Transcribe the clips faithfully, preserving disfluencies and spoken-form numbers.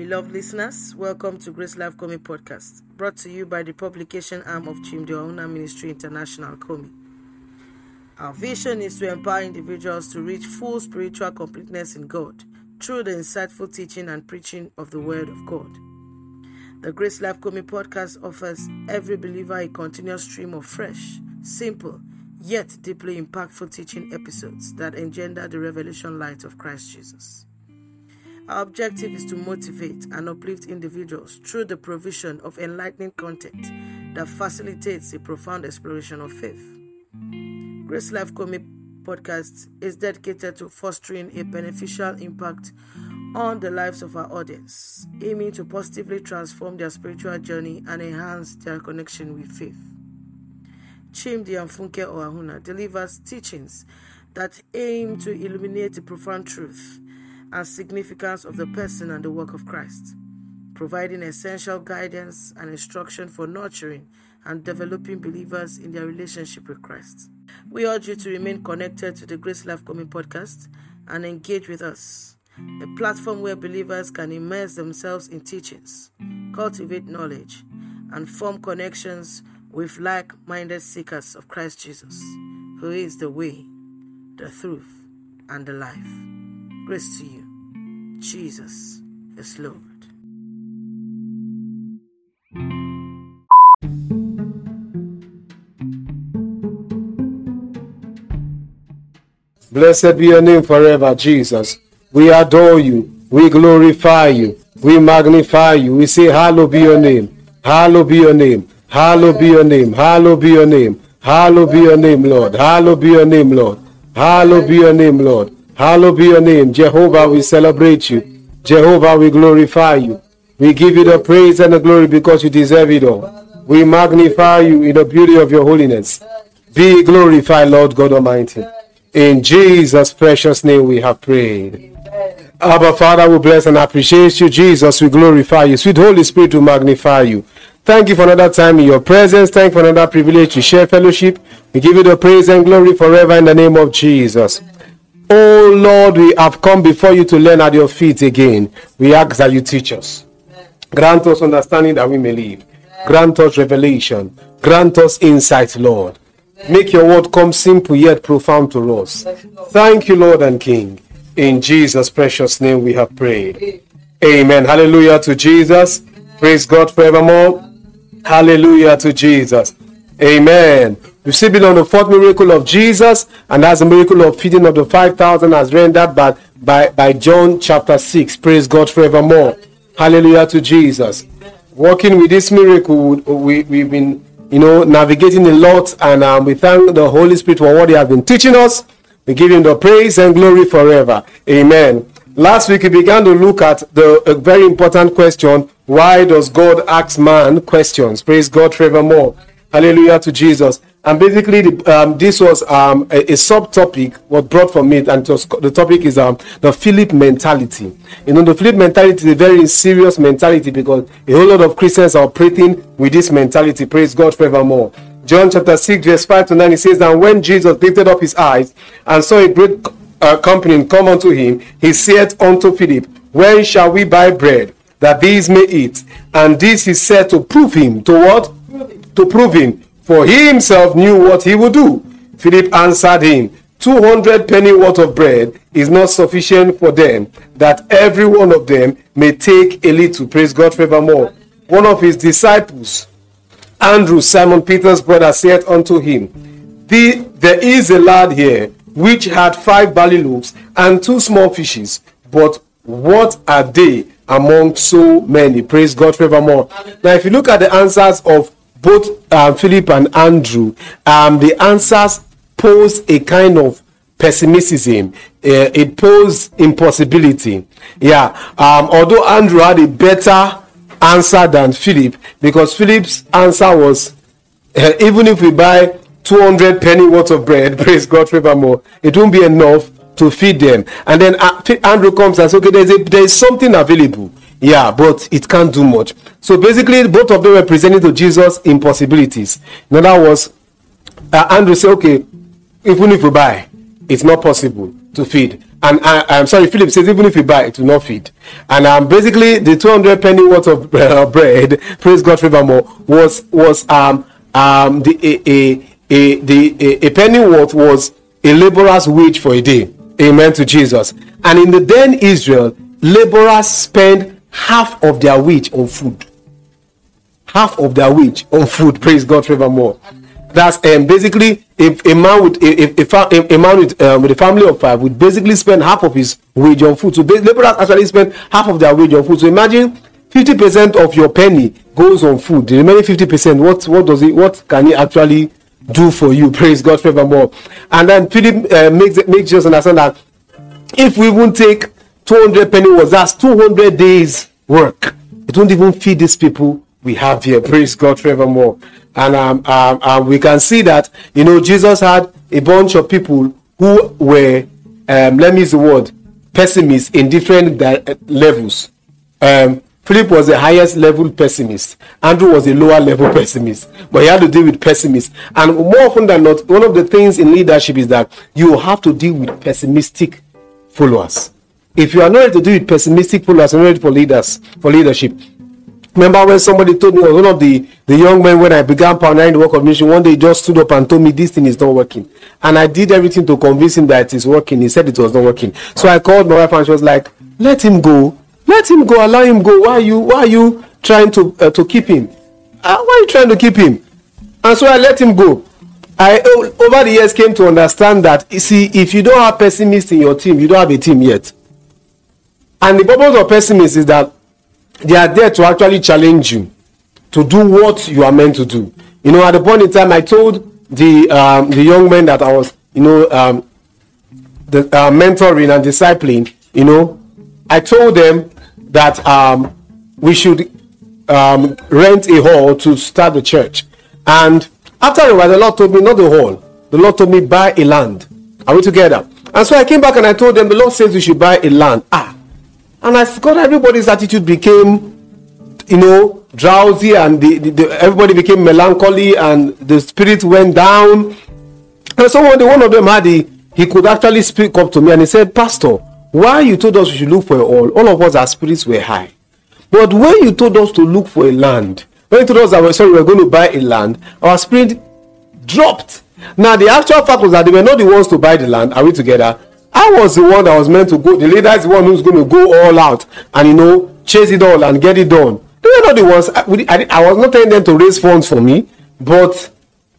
beloved listeners, welcome to Grace Life Komi Podcast, brought to you by the publication arm of Chimdi Ohuna Ministry International, Komi. Our vision is to empower individuals to reach full spiritual completeness in God through the insightful teaching and preaching of the Word of God. The Grace Life Komi Podcast offers every believer a continuous stream of fresh, simple, yet deeply impactful teaching episodes that engender the revelation light of Christ Jesus. Our objective is to motivate and uplift individuals through the provision of enlightening content that facilitates a profound exploration of faith. Grace Life Komi Podcast is dedicated to fostering a beneficial impact on the lives of our audience, aiming to positively transform their spiritual journey and enhance their connection with faith. Chimdi Funke Ohuna delivers teachings that aim to illuminate the profound truth and significance of the person and the work of Christ, providing essential guidance and instruction for nurturing and developing believers in their relationship with Christ. We urge you to remain connected to the Grace Life Komi Podcast and engage with us, a platform where believers can immerse themselves in teachings, cultivate knowledge, and form connections with like-minded seekers of Christ Jesus, who is the way, the truth, and the life. Grace to you. Jesus is Lord. Blessed be your name forever, Jesus. We adore you. We glorify you. We magnify you. We say, hallowed be your name. Hallowed be your name. Hallowed be your name. Hallowed be your name. Hallowed be your name, Lord. Hallowed be your name, Lord. Hallowed be your name, Lord. Hallowed be your name. Jehovah, we celebrate you. Jehovah, we glorify you. We give you the praise and the glory because you deserve it all. We magnify you in the beauty of your holiness. Be glorified, Lord God Almighty. In Jesus' precious name we have prayed. Abba, Father, we bless and appreciate you. Jesus, we glorify you. Sweet Holy Spirit, we magnify you. Thank you for another time in your presence. Thank you for another privilege to share fellowship. We give you the praise and glory forever in the name of Jesus. Oh Lord, we have come before you to learn at your feet again. We ask that you teach us. Grant us understanding that we may live. Grant us revelation. Grant us insight, Lord. Make your word come simple yet profound to us. Thank you, Lord and King. In Jesus' precious name we have prayed. Amen. Hallelujah to Jesus. Praise God forevermore. Hallelujah to Jesus. Amen. We've still been on the fourth miracle of Jesus, and that's the miracle of feeding of the five thousand as rendered by, by, by John chapter six. Praise God forevermore. Hallelujah to Jesus. Working with this miracle, we, we've been, you know, navigating a lot, and um, we thank the Holy Spirit for what he has been teaching us. We give him the praise and glory forever. Amen. Last week we began to look at the a very important question: why does God ask man questions? Praise God forevermore. Hallelujah to Jesus. And basically, the, um, this was um, a, a subtopic was brought from it, and it was, the topic is um, the Philip mentality. You know, the Philip mentality is a very serious mentality because a whole lot of Christians are operating with this mentality. Praise God forevermore. John chapter six, verse five to nine, it says, and when Jesus lifted up his eyes and saw a great uh, company come unto him, he said unto Philip, when shall we buy bread that these may eat? And this he said to prove him. To what? To prove him. For he himself knew what he would do. Philip answered him, two hundred penny worth of bread is not sufficient for them, that every one of them may take a little. Praise God forevermore. One of his disciples, Andrew, Simon Peter's brother, said unto him, the, there is a lad here which had five barley loaves and two small fishes, but what are they among so many? Praise God forevermore. Now, if you look at the answers of both uh, Philip and Andrew, um, the answers pose a kind of pessimism. Uh, it posed impossibility. Yeah. Um, although Andrew had a better answer than Philip, because Philip's answer was, uh, even if we buy two hundred penny worth of bread, praise God forevermore, it won't be enough to feed them. And then uh, Andrew comes and says, okay, there's, a, there's something available. Yeah, but it can't do much. So basically, both of them were presenting to Jesus impossibilities. In other words, uh, Andrew said, okay, even if we buy, it's not possible to feed. And I, I'm sorry, Philip says even if you buy, it will not feed. And um, basically the two hundred penny worth of uh, bread, praise God forevermore, was was um um the a a, a the a, a penny worth was a laborer's wage for a day. Amen to Jesus. And in the then Israel, laborers spend half of their wage on food. Half of their wage on food. Praise God forevermore. That's um, basically if a man with a, a, a, a man with, um, with a family of five would basically spend half of his wage on food. So laborers actually spend half of their wage on food. So imagine fifty percent of your penny goes on food. The remaining fifty percent, what what does it? What can it actually do for you? Praise God forevermore. And then Philip uh, makes it makes us understand that if we even take two hundred penny worth, that's two hundred days work. It won't even feed these people we have here. Praise God forevermore. And um, um, um, we can see that, you know, Jesus had a bunch of people who were, um, let me use the word, pessimists in different di- levels. Um, Philip was the highest level pessimist. Andrew was a lower level pessimist. But he had to deal with pessimists. And more often than not, one of the things in leadership is that you have to deal with pessimistic followers. If you are not ready to deal with pessimistic followers, you're not ready for leaders, for leadership. Remember when somebody told me, one of the, the young men, when I began pioneering the work of mission, one day he just stood up and told me this thing is not working. And I did everything to convince him that it is working. He said it was not working. So I called my wife and she was like, let him go. Let him go. Allow him go. Why are you, why are you trying to uh, to keep him? Uh, why are you trying to keep him? And so I let him go. I, over the years, came to understand that, you see, if you don't have pessimists in your team, you don't have a team yet. And the purpose of pessimists is that they are there to actually challenge you to do what you are meant to do. You know, at the point in time, I told the um, the young men that I was, you know, um, the uh, mentoring and discipling. You know, I told them that um, we should um, rent a hall to start the church. And after a while, the Lord told me, not the hall. The Lord told me, buy a land. Are we together? And so I came back and I told them, the Lord says we should buy a land. Ah. And I forgot everybody's attitude became, you know, drowsy, and the, the, the, everybody became melancholy, and the spirit went down. And so one day, one of them had the, he could actually speak up to me and he said, Pastor, why you told us we should look for a hall? All of us, our spirits were high. But when you told us to look for a land, when you told us that we're sorry, we're going to buy a land, our spirit dropped. Now, the actual fact was that they were not the ones to buy the land. Are we together? I was the one that was meant to go. The leader is the one who's going to go all out and, you know, chase it all and get it done. They were not the ones. I, I, I was not telling them to raise funds for me, but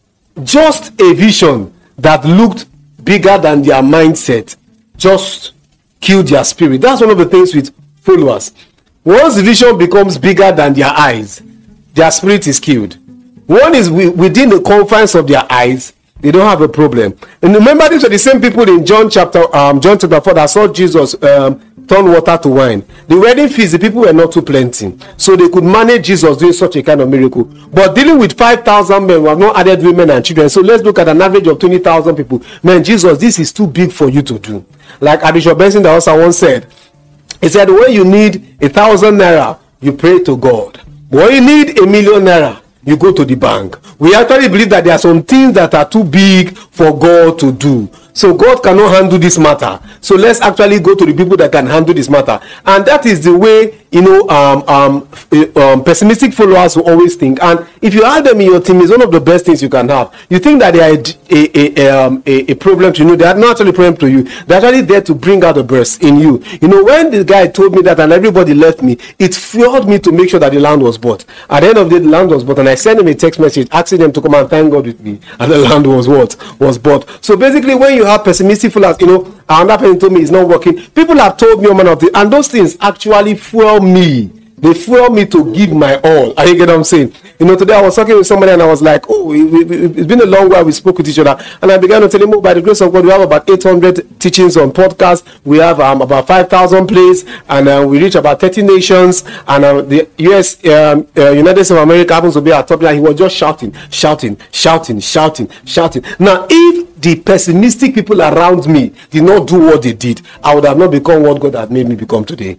just a vision that looked bigger than their mindset just killed their spirit. That's one of the things with followers. Once the vision becomes bigger than their eyes, their spirit is killed. One is within the confines of their eyes, they don't have a problem. And remember, these were the same people in John chapter um, John chapter four that saw Jesus um, turn water to wine. The wedding feast, the people were not too plenty, so they could manage Jesus doing such a kind of miracle. But dealing with five thousand men, we have not added women and children. So let's look at an average of twenty thousand people. Man, Jesus, this is too big for you to do. Like Bishop Benson that also once said, he said, when you need a thousand naira, you pray to God. But when you need a million naira, you go to the bank. We actually believe that there are some things that are too big for God to do. So God cannot handle this matter. So let's actually go to the people that can handle this matter. And that is the way, you know, um, um, um, pessimistic followers will always think. And if you have them in your team, it's one of the best things you can have. You think that they are a, a, a, um, a, a problem to you. They are not actually a problem to you. They're actually there to bring out the best in you. You know, when the guy told me that and everybody left me, it fueled me to make sure that the land was bought. At the end of the day, the land was bought. And I sent him a text message asking them to come and thank God with me. And the land was what? Was bought. So basically, when you have pessimistic followers, you know, another person told me it's not working. People have told me a man of the, and those things actually fuel me. They fuel me to give my all. I get what I'm saying. You know, today I was talking with somebody and I was like, oh, it, it, it's been a long while we spoke with each other. And I began to tell him, oh, by the grace of God, we have about eight hundred teachings on podcasts. We have um, about five thousand plays, and uh, we reach about thirty nations. And uh, the U S, um, uh, United States of America happens to be our top line. He was just shouting, shouting, shouting, shouting, shouting. Now, if the pessimistic people around me did not do what they did, I would have not become what God had made me become today.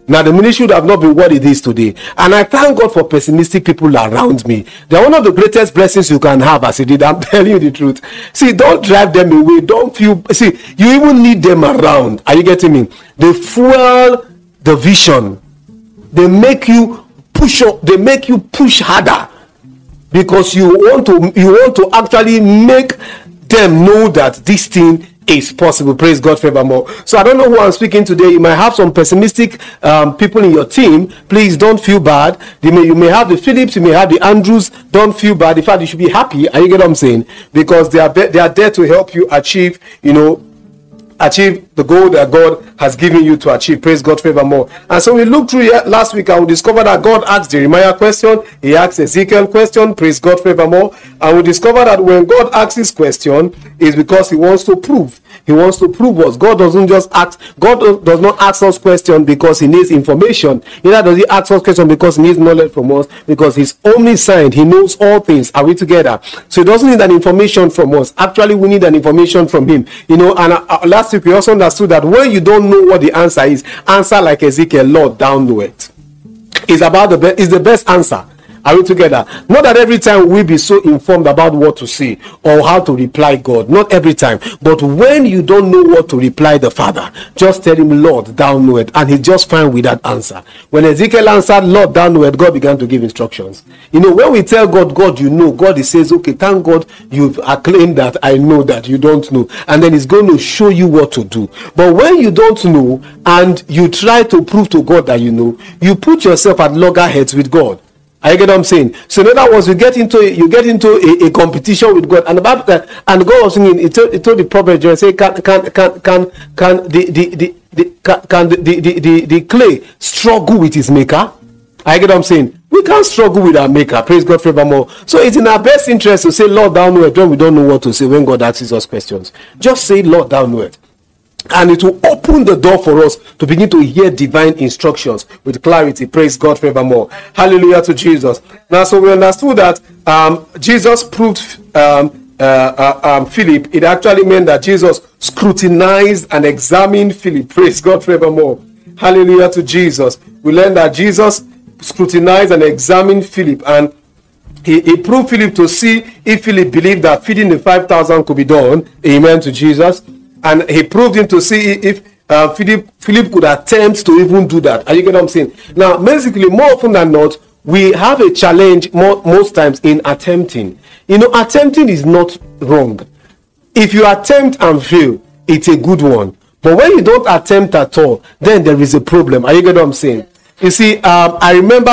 Now the ministry would have not been what it is today. And I thank God for pessimistic people around me. They're one of the greatest blessings you can have as a leader. I'm telling you the truth. See, don't drive them away. Don't feel, see, you even need them around. Are you getting me? They fuel the vision. They make you push up, they make you push harder. Because you want to, you want to actually make them know that this thing is possible. Praise God forevermore. So I don't know who I'm speaking today. You might have some pessimistic um, people in your team. Please don't feel bad. You may, you may have the Phillips, you may have the Andrews. Don't feel bad. In fact, you should be happy. Are you get what I'm saying? Because they are they are there to help you achieve, you know, achieve the goal that God has given you to achieve. Praise God forevermore. And so we looked through here last week and we discovered that God asked Jeremiah question, he asked Ezekiel question. Praise God forevermore. And we discovered that when God asks this question, is because he wants to prove. He wants to prove us. God doesn't just ask, God does not ask us questions because he needs information. Neither does he ask us questions because he needs knowledge from us, because he's omniscient. He knows all things. Are we together? So he doesn't need an information from us. Actually, we need an information from him. You know, and uh, last week we also understood that when you don't know what the answer is, answer like Ezekiel, Lord, thou knowest. It's about the best, it's the best answer. Are we together? Not that every time we'll be so informed about what to say or how to reply God. Not every time. But when you don't know what to reply the Father, just tell him, Lord, thou knowest. And he's just fine with that answer. When Ezekiel answered, Lord, thou knowest, God began to give instructions. You know, when we tell God, God, you know, God, he says, okay, thank God you've acclaimed that I know that you don't know. And then he's going to show you what to do. But when you don't know and you try to prove to God that you know, you put yourself at loggerheads with God. I get what I'm saying. So in other words, you get into you get into a, a competition with God, and about that, and God was singing. He told, he told the prophet John, say, can can can can can the the the, the can, can the, the, the the clay struggle with his maker? I get what I'm saying. We can't struggle with our maker. Praise God forevermore. So it's in our best interest to say, Lord, thou knowest, when we don't know what to say when God asks us questions. Just say, Lord, thou knowest. And it will open the door for us to begin to hear divine instructions with clarity. Praise God forevermore. Hallelujah to Jesus. Now, so we understood that um, Jesus proved um, uh, uh, um, Philip. It actually meant that Jesus scrutinized and examined Philip. Praise God forevermore. Hallelujah to Jesus. We learned that Jesus scrutinized and examined Philip, and he, he proved Philip to see if Philip believed that feeding the five thousand could be done. Amen to Jesus. And he proved him to see if uh, Philip, Philip could attempt to even do that. Are you getting what I'm saying? Now, basically, more often than not, we have a challenge more, most times in attempting. You know, attempting is not wrong. If you attempt and fail, it's a good one. But when you don't attempt at all, then there is a problem. Are you getting what I'm saying? You see, um, I remember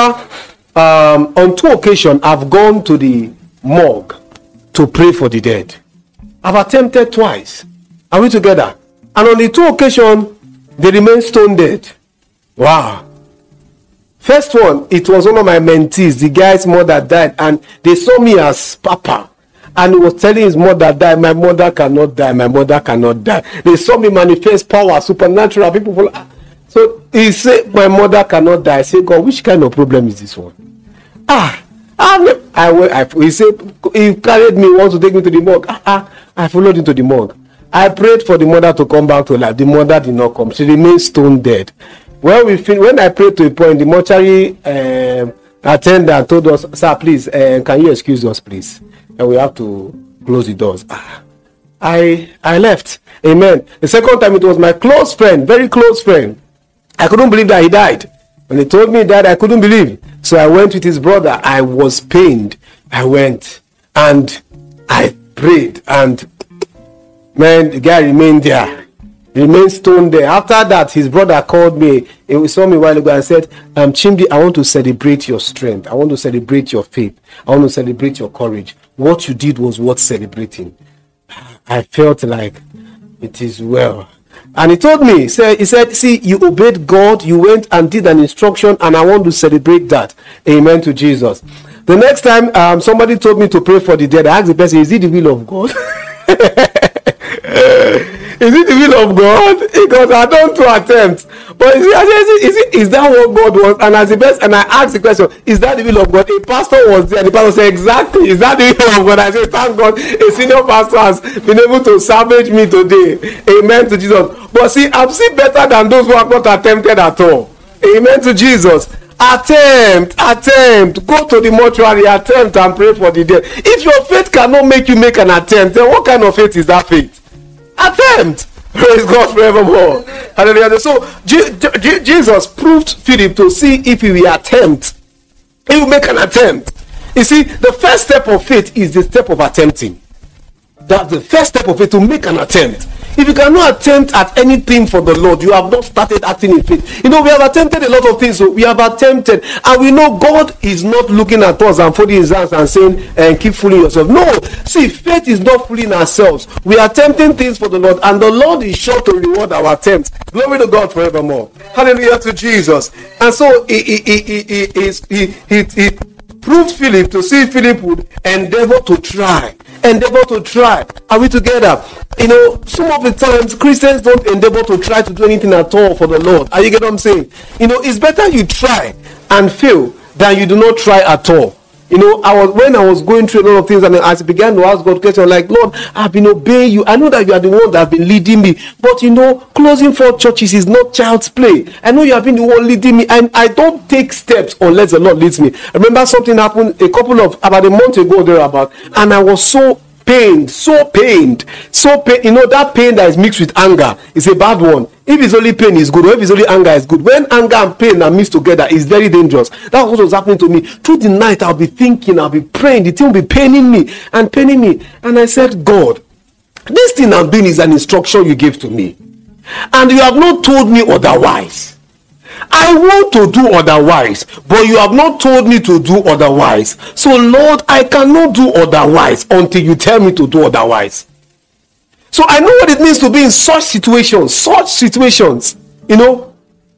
um, on two occasions, I've gone to the morgue to pray for the dead. I've attempted twice. Are we together? And on the two occasions, they remain stone dead. Wow. First one, it was one of my mentees. The guy's mother died, and they saw me as Papa. And he was telling his mother, die. My mother cannot die. My mother cannot die. They saw me manifest power, supernatural. People follow. So he said, my mother cannot die. I said, God, which kind of problem is this one? Ah, I, I, I, he said, he carried me, wants to take me to the morgue. Ah, ah, I followed him to the morgue. I prayed for the mother to come back to life. The mother did not come. She remained stone dead. When we fin- when I prayed to a point, the mortuary uh, attendant told us, sir, please, uh, can you excuse us, please? And we have to close the doors. Ah, I I left. Amen. The second time, it was my close friend, very close friend. I couldn't believe that he died. When he told me that, I couldn't believe. So I went with his brother. I was pained. I went and I prayed, and man, the guy remained there. Remained stone there. After that, his brother called me. He saw me a while ago and said, um, Chimdi, I want to celebrate your strength. I want to celebrate your faith. I want to celebrate your courage. What you did was worth celebrating. I felt like it is well. And he told me, he said, he said, see, you obeyed God. You went and did an instruction, and I want to celebrate that. Amen to Jesus. The next time um, somebody told me to pray for the dead, I asked the person, is it the will of God? Is it the will of God? Because I don't to attempt. But is it, is it is that what God wants? And as the best, and I asked the question, is that the will of God? A pastor was there, and the pastor said, exactly, is that the will of God? I said, thank God, a senior pastor has been able to salvage me today. Amen to Jesus. But see, I'm still better than those who have not attempted at all. Amen to Jesus. Attempt, attempt. Go to the mortuary, attempt and pray for the dead. If your faith cannot make you make an attempt, then what kind of faith is that faith? Attempt. Praise God forevermore. Hallelujah. So G- G- Jesus proved Philip to see if he will attempt. He will make an attempt. You see, the first step of faith is the step of attempting. That's the first step of it, to make an attempt. If you cannot attempt at anything for the Lord, you have not started acting in faith. You know, we have attempted a lot of things. So we have attempted, and we know God is not looking at us and folding his hands and saying, and keep fooling yourself. No, see, faith is not fooling ourselves. We are attempting things for the Lord, and the Lord is sure to reward our attempts. Glory to God forevermore. Hallelujah to Jesus. And so he he he he he, he, he, he proved Philip to see if Philip would endeavor to try. Endeavor to try. Are we together? You know, some of the times Christians don't endeavor to try to do anything at all for the Lord. Are you getting what I'm saying? You know, it's better you try and fail than you do not try at all. You know, I was when I was going through a lot of things, and as I began to ask God questions like, Lord, I've been obeying you. I know that you are the one that have been leading me, but you know, closing four churches is not child's play. I know you have been the one leading me, and I don't take steps unless the Lord leads me. I remember something happened a couple of about a month ago thereabout, and I was so pained, so pained, so pain. You know, that pain that is mixed with anger is a bad one. If it's only pain, is good. Or if it's only anger, is good. When anger and pain are mixed together, it's very dangerous. That's what was happening to me. Through the night, I'll be thinking, I'll be praying. The thing will be paining me and paining me. And I said, God, this thing I'm doing is an instruction you gave to me, and you have not told me otherwise. I want to do otherwise, but you have not told me to do otherwise. So, Lord, I cannot do otherwise until you tell me to do otherwise. So I know what it means to be in such situations, such situations, you know.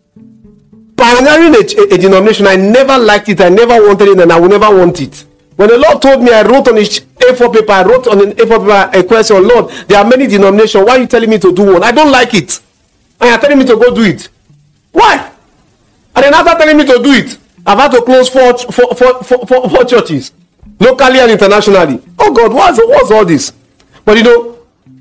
Pioneering a, a, a denomination, I never liked it, I never wanted it, and I will never want it. When the Lord told me, I wrote on a A four paper, I wrote on an A four paper a question, Lord, there are many denominations, why are you telling me to do one? I don't like it. And you're telling me to go do it. Why? And then after telling me to do it, I've had to close four, four, four, four, four, four churches, locally and internationally. Oh God, what's, what's all this? But you know,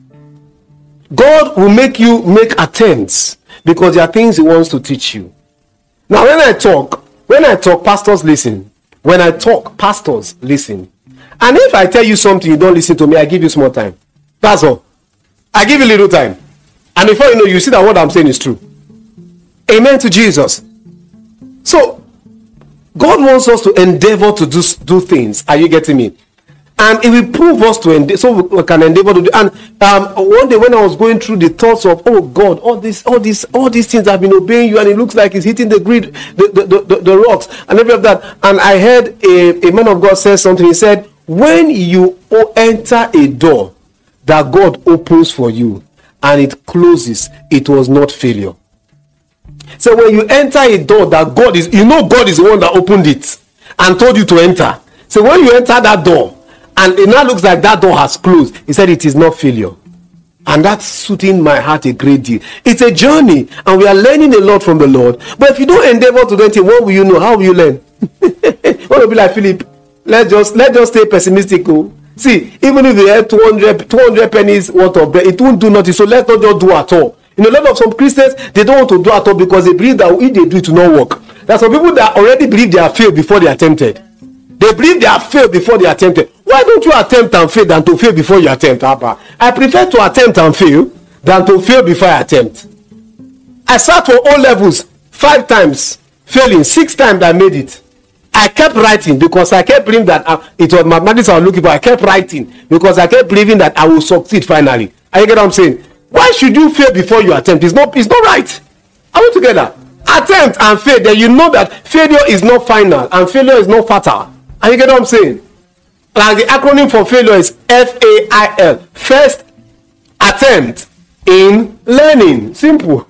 God will make you make attempts because there are things he wants to teach you. Now, when I talk, when I talk, pastors listen. When I talk, pastors listen. And if I tell you something, you don't listen to me, I give you small time. That's all. I give you little time. And before you know, you see that what I'm saying is true. Amen to Jesus. So, God wants us to endeavor to do, do things. Are you getting me? And it will prove us to endeavor, so we can endeavor to do. And um, one day when I was going through the thoughts of, oh God, all this, all this, all these things I've been obeying you, and it looks like it's hitting the grid, the the, the, the, the rocks, and every of that. And I heard a, a man of God say something. He said, when you enter a door that God opens for you and it closes, it was not failure. So when you enter a door that God is, you know God is the one that opened it and told you to enter. So when you enter that door, and it now looks like that door has closed, he said it is not failure. And that's suiting my heart a great deal. It's a journey, and we are learning a lot from the Lord. But if you don't endeavor to do anything, what will you know? How will you learn? What will be like, Philip? Let's just let's just stay pessimistic. Oh. See, even if you have two hundred pennies worth of bread, it won't do nothing. So let's not just do at all. You know, a lot of some Christians, they don't want to do at all because they believe that if they do, it will not work. There are some people that already believe they have failed before they attempted. They believe they have failed before they attempted. Why don't you attempt and fail than to fail before you attempt? I prefer to attempt and fail than to fail before I attempt. I sat for O levels five times, failing. Six times I made it. I kept writing because I kept believing that uh, it was mathematics I was looking for. I kept writing because I kept believing that I will succeed finally. Are you get what I'm saying? Why should you fail before you attempt? It's not, it's not right. Are we together? Attempt and fail, then you know that failure is not final and failure is not fatal. Are you get what I'm saying? Like the acronym for failure is F A I L. First attempt in learning. Simple.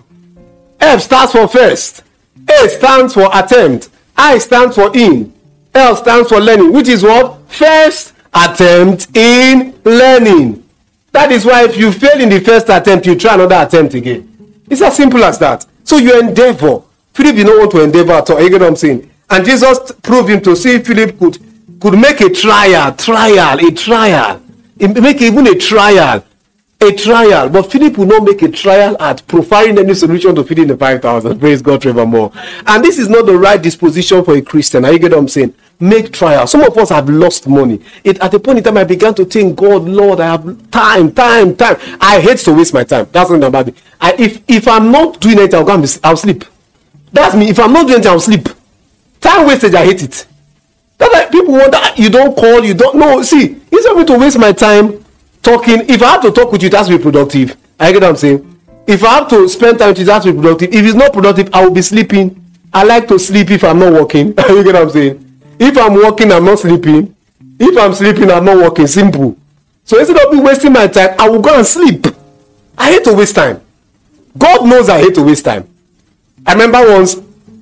F stands for first. A stands for attempt. I stands for in. L stands for learning, which is what? First attempt in learning. That is why if you fail in the first attempt, you try another attempt again. It's as simple as that. So you endeavor. Philip did not want to endeavor at all. You get what I'm saying? And Jesus proved him to see if Philip could, could make a trial, trial, a trial. Make even a trial. a trial, but Philip will not make a trial at providing any solution to feeding the five thousand. Praise God forevermore. And this is not the right disposition for a Christian. Are you get what I'm saying? Make trial. Some of us have lost money. It, at a point in time, I began to think, God, Lord, I have time, time, time. I hate to waste my time. That's not about me. I, if, if I'm not doing it, I'll go and be, I'll sleep. That's me. If I'm not doing it, I'll sleep. Time wastage, I hate it. That's like people wonder, you don't call, you don't know. See, instead of me to waste my time talking, if I have to talk with you, it has to be productive. I get what I'm saying? If I have to spend time with you, it has to be productive. If it's not productive, I will be sleeping. I like to sleep if I'm not working. You get what I'm saying? If I'm working, I'm not sleeping. If I'm sleeping, I'm not working. Simple. So instead of me wasting my time, I will go and sleep. I hate to waste time. God knows I hate to waste time. I remember once,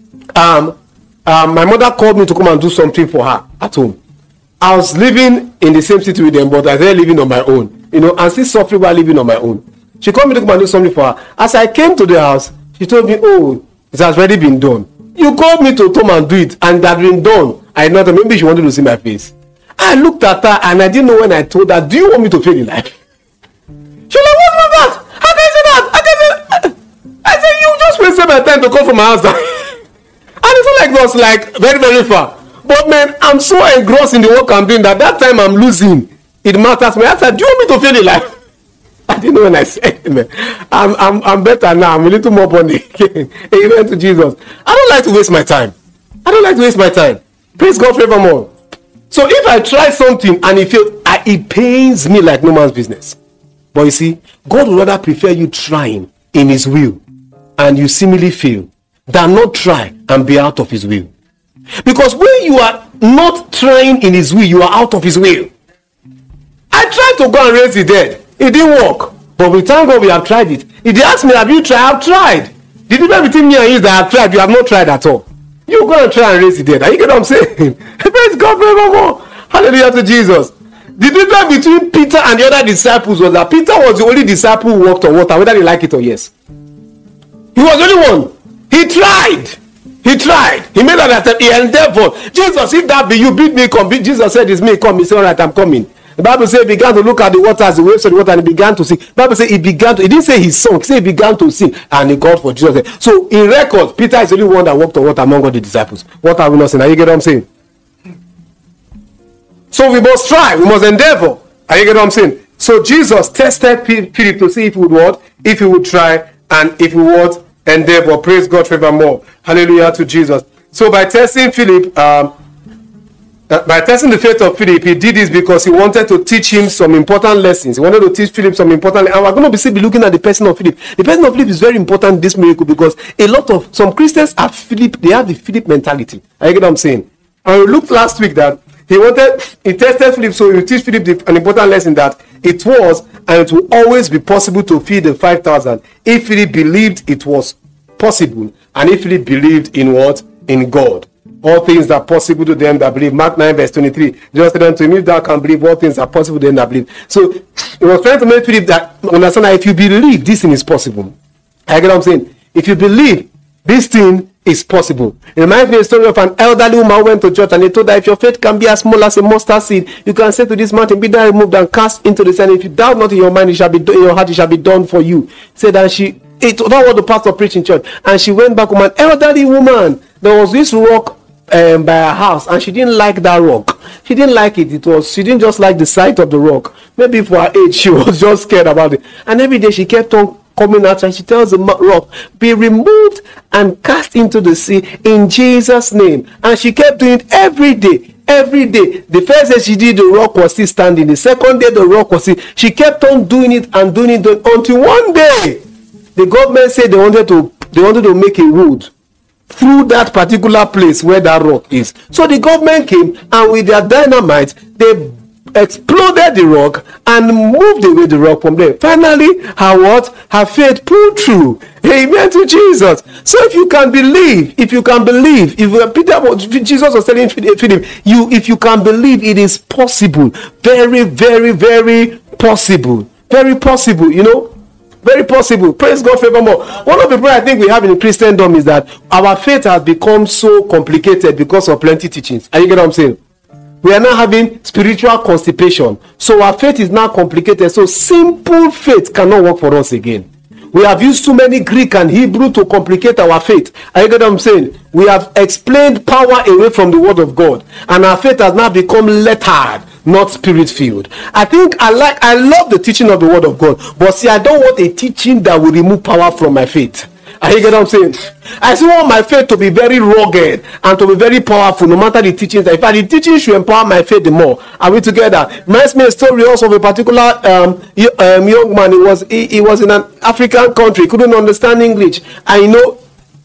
um, um, my mother called me to come and do something for her at home. I was living in the same city with them, but I was living on my own, you know, and still suffering while living on my own. She called me to come and do something for her. As I came to the house, she told me, oh, it has already been done. You called me to come and do it, and it had been done. I know that maybe she wanted to see my face. I looked at her, and I didn't know when I told her, do you want me to fail in life? She was like, what's my that? How can you say that? How can you say that? I said, you just wasted my time to come from my house. And it's not like it was like very, very far. But man, I'm so engrossed in the work I'm doing that that time I'm losing. It matters me. I said, do you want me to fail in life? I didn't know when I said it, man. I'm, I'm, I'm better now. I'm a little more born again. Amen to Jesus. I don't like to waste my time. I don't like to waste my time. Praise God forevermore. So if I try something and it feels, I, it pains me like no man's business. But you see, God would rather prefer you trying in His will and you seemingly fail than not try and be out of His will. Because when you are not trying in His will, you are out of His will. I tried to go and raise the dead. It didn't work. But we thank God we have tried it. If they ask me, have you tried? I've tried. The difference between me and you is that I've tried. You have not tried at all. You go and try and raise the dead. Are you get what I'm saying? Praise God forevermore. Hallelujah to Jesus. The difference between Peter and the other disciples was that Peter was the only disciple who walked on water, whether they like it or yes. He was the only one. He tried. He tried. He made that attempt. He endeavored. Jesus, if that be you, bid me come. Jesus said, it's me, come. He said, all right, I'm coming. The Bible says he began to look at the waters, the waves of the water, and he began to sing. The Bible says he began to, he didn't say he sung, he said he began to sing, and he called for Jesus. So in record, Peter is the only one that walked on water among all the disciples. What are we not saying? Are you get what I'm saying? So we must try, we must endeavor. Are you get what I'm saying? So Jesus tested Philip to see if he would what? If he would try, and if he would endeavor. Praise God forevermore. Hallelujah to Jesus. So by testing Philip, um, Uh, by testing the faith of Philip, he did this because he wanted to teach him some important lessons. He wanted to teach Philip some important, and we're going to be, still be looking at the person of Philip. The person of Philip is very important in this miracle because a lot of some Christians have Philip, they have the Philip mentality. I get what I'm saying. And we looked last week that he wanted, he tested Philip, so he teach Philip the, an important lesson that it was and it will always be possible to feed the five thousand if Philip believed it was possible, and if Philip believed in what? In God. All things are possible to them that believe. Mark nine verse twenty-three. Jesus said unto him, if thou can believe, all things are possible to them that believe. So he was trying to make Philip that understand that if you believe, this thing is possible. I get what I'm saying. If you believe, this thing is possible. It reminds me of the story of an elderly woman who went to church and they told her, if your faith can be as small as a mustard seed, you can say to this mountain, be thou removed and cast into the sea. If you doubt not in your mind, it shall be done, in your heart, it shall be done for you. Said that she, it was what the pastor preached in church, and she went back home. An elderly woman, there was this rock Um, by her house, and she didn't like that rock. She didn't like it. It was she didn't just like the sight of the rock. Maybe for her age, she was just scared about it. And every day she kept on coming out, and she tells the rock, "Be removed and cast into the sea in Jesus' name." And she kept doing it every day. Every day. The first day she did, the rock was still standing. The second day, the rock was still. She kept on doing it and doing it until one day, the government said they wanted to they wanted to make a road through that particular place where that rock is. So the government came, and with their dynamite, they exploded the rock and moved away the rock from there. Finally, her what? Her faith pulled through. Amen to Jesus. So if you can believe, if you can believe, if Peter, Jesus was telling Philip, you, if you can believe, it is possible. Very, very, very possible. Very possible, you know. Very possible. Praise God forevermore. One of the problems I think we have in Christendom is that our faith has become so complicated because of plenty teachings. Are you get what I'm saying? We are now having spiritual constipation. So our faith is now complicated. So simple faith cannot work for us again. We have used too many Greek and Hebrew to complicate our faith. Are you get what I'm saying? We have explained power away from the word of God, and our faith has now become lettered, not spirit-filled. I think I like, I love the teaching of the word of God, but see, I don't want a teaching that will remove power from my faith. Are you get what I'm saying? I still want my faith to be very rugged and to be very powerful, no matter the teachings. In fact, the teaching should empower my faith the more. Are we together? Reminds me a story also of a particular um, um, young man. He was he, he was in an African country, couldn't understand English. I know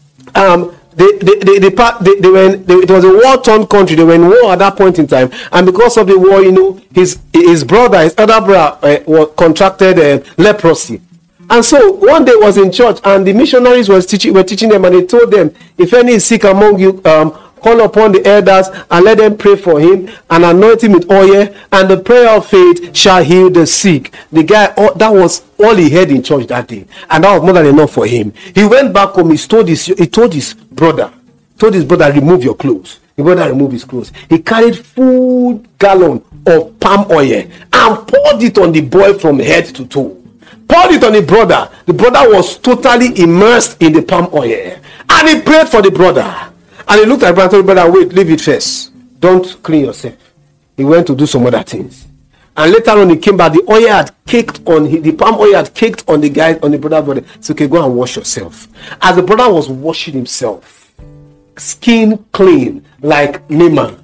um They, they, they, they, they, they were in, they, it was a war-torn country. They were in war at that point in time, and because of the war, you know, his his brother, his other brother, uh, was contracted uh, leprosy. And so one day was in church, and the missionaries was teaching were teaching them, and they told them, if any is sick among you, um, call upon the elders and let them pray for him and anoint him with oil, and the prayer of faith shall heal the sick. The guy, oh, that was all he heard in church that day, and that was more than enough for him. He went back home. He told his he told his brother, told his brother, remove your clothes. His brother removed his clothes. He carried full gallon of palm oil and poured it on the boy from head to toe. Poured it on the brother. The brother was totally immersed in the palm oil, and he prayed for the brother. And he looked at the brother and told the brother, wait, leave it first. Don't clean yourself. He went to do some other things. And later on, he came back. The oil had caked on the palm oil had caked on the guy, on the brother's body. So, okay, go and wash yourself. As the brother was washing himself, skin clean like Naaman.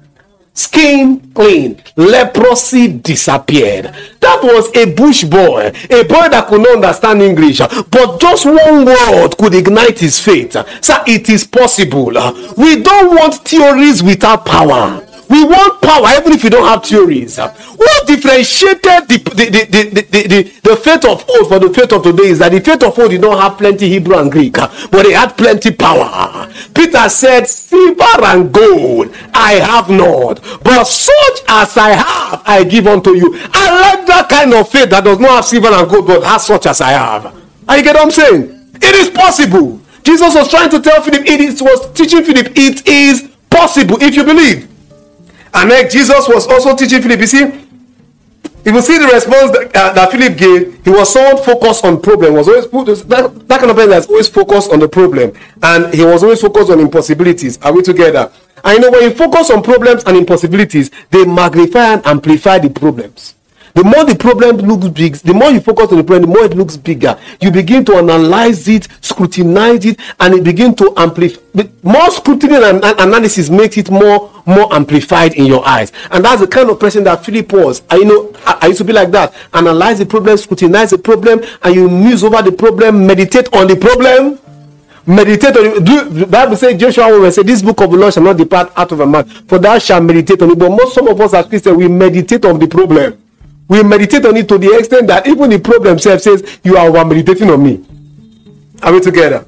Skin clean, leprosy disappeared. That was a bush boy, a boy that could not understand English, but just one word could ignite his faith. So it is possible. We don't want theories without power. We want power even if you don't have theories. What differentiated the, the, the, the, the, the, the faith of old from the faith of today is that the faith of old did not have plenty Hebrew and Greek, but they had plenty power. Peter said, silver and gold I have not, but such as I have I give unto you. I like that kind of faith that does not have silver and gold, but has such as I have. Are you get what I'm saying? It is possible. Jesus was trying to tell Philip, it is, was teaching Philip, it is possible if you believe. And then Jesus was also teaching Philip. You see, if you see the response that, uh, that Philip gave, he was so focused on problem. Was always put that, that kind of person that's always focused on the problem, and he was always focused on impossibilities. Are we together? And you know, when you focus on problems and impossibilities, they magnify and amplify the problems. The more the problem looks big, the more you focus on the problem, the more it looks bigger. You begin to analyze it, scrutinize it, and it begins to amplify. More scrutiny and analysis makes it more, more amplified in your eyes. And that's the kind of person that Philip was. I, you know, I, I used to be like that. Analyze the problem, scrutinize the problem, and you muse over the problem, meditate on the problem. Meditate on it. Do, the Bible says, Joshua will say, this book of the law shall not depart out of a mouth, for thou shalt meditate on it. But most some of us as Christians, we meditate on the problem. We meditate on it to the extent that even the problem self says, you are over meditating on me. Are we together?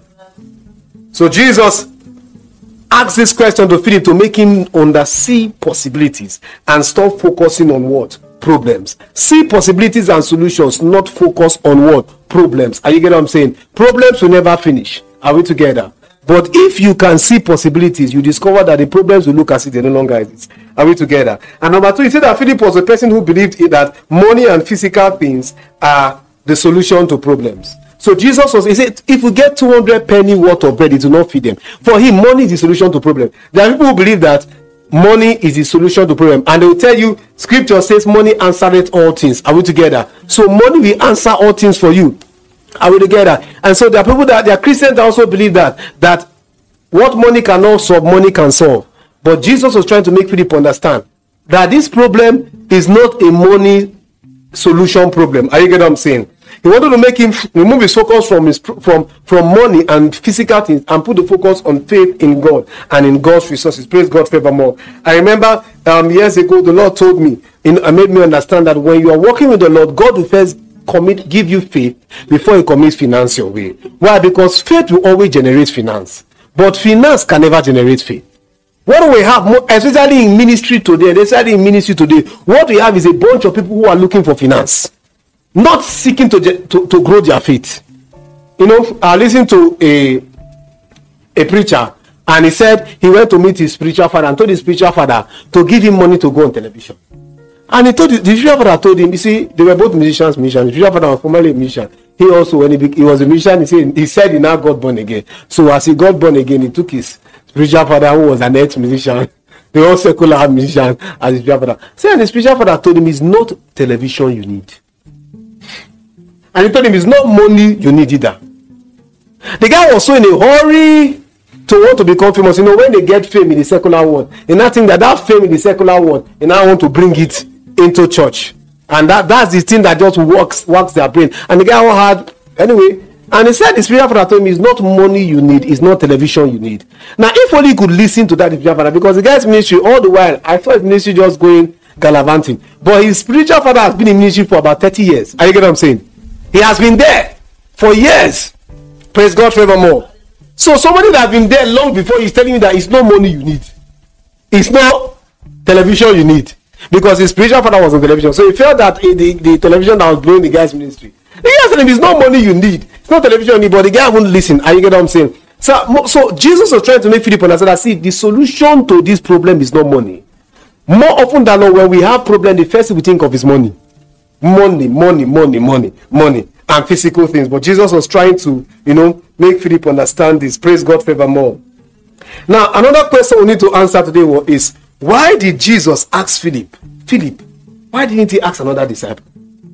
So Jesus asked this question to Philip to make him undersee possibilities and stop focusing on what? Problems. See possibilities and solutions, not focus on what? Problems. Are you getting what I'm saying? Problems will never finish. Are we together? But if you can see possibilities, you discover that the problems will look as if they no longer exist. Are we together? And number two, he said that Philip was a person who believed that money and physical things are the solution to problems. So Jesus was, he said, if we get two hundred penny worth of bread, it will not feed them. For him, money is the solution to problem. There are people who believe that money is the solution to problem, and they will tell you, scripture says money answereth all things. Are we together? So money will answer all things for you. Are we together? And so there are people that, there are Christians that also believe that, that what money cannot solve, money can solve. But Jesus was trying to make Philip understand that this problem is not a money solution problem. Are you getting what I'm saying? He wanted to make him remove his focus from his from from money and physical things and put the focus on faith in God and in God's resources. Praise God forevermore. I remember um, years ago the Lord told me, and made me understand that when you are working with the Lord, God will first commit, give you faith before He commits finance your way. Why? Because faith will always generate finance, but finance can never generate faith. What do we have, especially in ministry today, especially in ministry today, what we have is a bunch of people who are looking for finance, not seeking to, to, to grow their faith. You know, I listened to a, a preacher And he said he went to meet his spiritual father and told his spiritual father to give him money to go on television. And he told the, the spiritual father told him, you see, they were both musicians, musicians. The spiritual father was formerly a musician. He also, when he, he was a musician, he said, he said he now got born again. So as he got born again, he took his spiritual father, who was an ex-musician, the all secular musician, as his spiritual father. So the spiritual father told him, it's not television you need. And he told him, it's not money you need either. The guy was so in a hurry to want to become famous. You know, when they get fame in the secular world, they now think that that fame in the secular world, they now want to bring it into church. And that, that's the thing that just works works their brain. And the guy had, anyway, and he said the spiritual father told him, it's not money you need, it's not television you need. Now, if only you could listen to that spiritual father, because the guy's ministry, all the while, I thought his ministry just going gallivanting. But his spiritual father has been in ministry for about thirty years. Are you get what I'm saying? He has been there for years. Praise God forevermore. So somebody that has been there long before is telling you that it's not money you need. It's not television you need. Because his spiritual father was on television. So he felt that the, the television that was blowing the guy's ministry. The guy said, it's not money you need. It's not television you need. But the guy wouldn't listen. Are you get what I'm saying? So, so Jesus was trying to make Philip understand that, see, the solution to this problem is not money. More often than not, when we have problem, the first thing we think of is money. Money, money, money, money, money. And physical things. But Jesus was trying to, you know, make Philip understand this. Praise God forevermore. Now, another question we need to answer today is, why did Jesus ask Philip? Philip, why didn't he ask another disciple?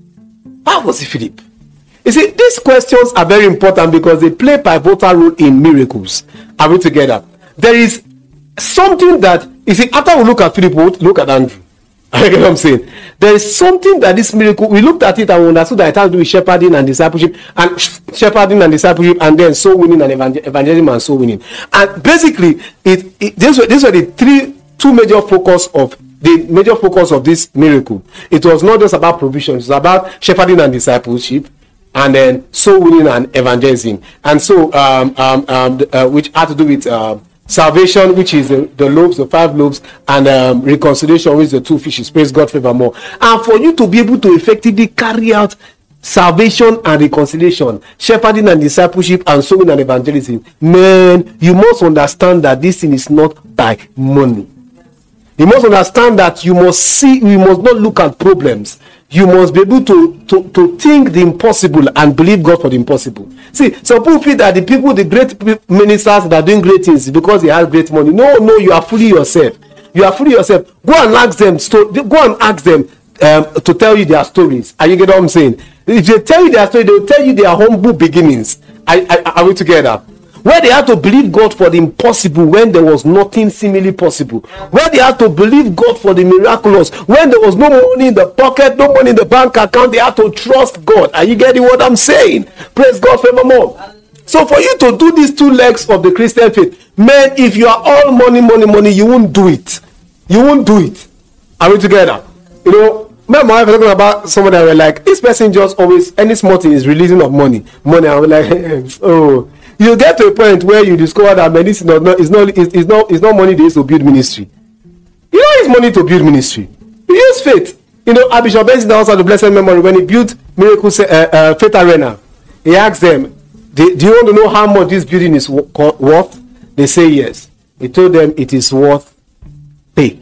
Why was it Philip? You see, these questions are very important because they play a pivotal role in miracles. Are we together? There is something that, you see, after we look at Philip, we look at Andrew. I get what I'm saying. There is something that this miracle, we looked at it and we understood that it has to do with shepherding and discipleship, and shepherding and discipleship, and then soul winning and evangel- evangelism and soul winning. And basically, it, it these were these were the three two major focus of the major focus of this miracle. It was not just about provision; it was about shepherding and discipleship, and then soul winning and evangelism. And so, um, um, um, uh, which had to do with um, salvation, which is the, the loaves, the five loaves, and um, reconciliation, which is the two fishes. Praise God forevermore. And for you to be able to effectively carry out salvation and reconciliation, shepherding and discipleship, and sowing and evangelism, man, you must understand that this thing is not by money. You must understand that you must see, we must not look at problems. You must be able to, to, to think the impossible and believe God for the impossible. See, some people feel that the people, the great ministers that are doing great things because they have great money. No, no, you are fooling yourself. You are fooling yourself. Go and ask them, sto- go and ask them um, to tell you their stories. Are you get what I'm saying? If they tell you their story, they will tell you their humble beginnings. Are, are, are we together? Where they had to believe God for the impossible when there was nothing seemingly possible. Where they had to believe God for the miraculous when there was no money in the pocket, no money in the bank account. They had to trust God. Are you getting what I'm saying? Praise God forevermore. So for you to do these two legs of the Christian faith, man, if you are all money, money, money, you won't do it. You won't do it. Are we together? You know, my wife was talking about somebody that were like, this person just always, any small thing is releasing of money. Money, I was like, oh. You get to a point where you discover that medicine is not, is not, is not, is not money they use to build ministry. You don't use money to build ministry. You use faith. You know, Bishop Benson, also the blessed memory, when he built Miracle uh, uh, Faith Arena, he asked them, do, do you want to know how much this building is worth? They say yes. He told them it is worth faith.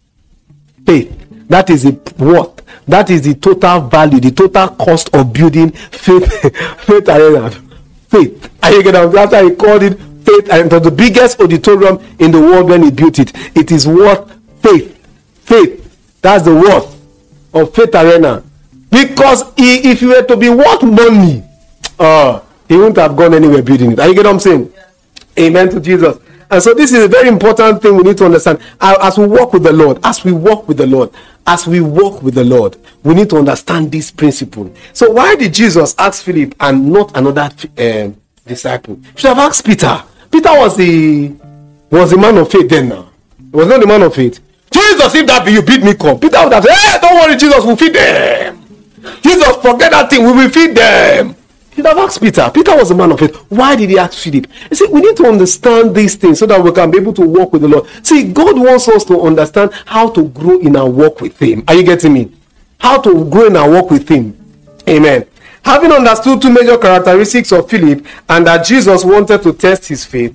Faith. That is the worth. That is the total value, the total cost of building Faith, faith Arena. Faith. And you get that? That's why he called it faith, and it was the biggest auditorium in the world when he built it. It is worth faith. Faith. That's the worth of Faith Arena. Because he, if you were to be worth money, uh, he wouldn't have gone anywhere building it. Are you get what I'm saying? Yeah. Amen to Jesus. And so this is a very important thing we need to understand. As we walk with the Lord, as we walk with the Lord, as we walk with the Lord, we need to understand this principle. So why did Jesus ask Philip and not another uh, disciple? He should have asked Peter. Peter was the was the man of faith then now. He was not the man of faith. Jesus, if that be you, bid me come. Peter would have said, hey, don't worry, Jesus will feed them. Jesus, forget that thing, we will feed them. He should have asked Peter. Peter was a man of faith. Why did he ask Philip? You see, we need to understand these things so that we can be able to walk with the Lord. See, God wants us to understand how to grow in our walk with Him. Are you getting me? How to grow in our walk with Him. Amen. Having understood two major characteristics of Philip and that Jesus wanted to test his faith,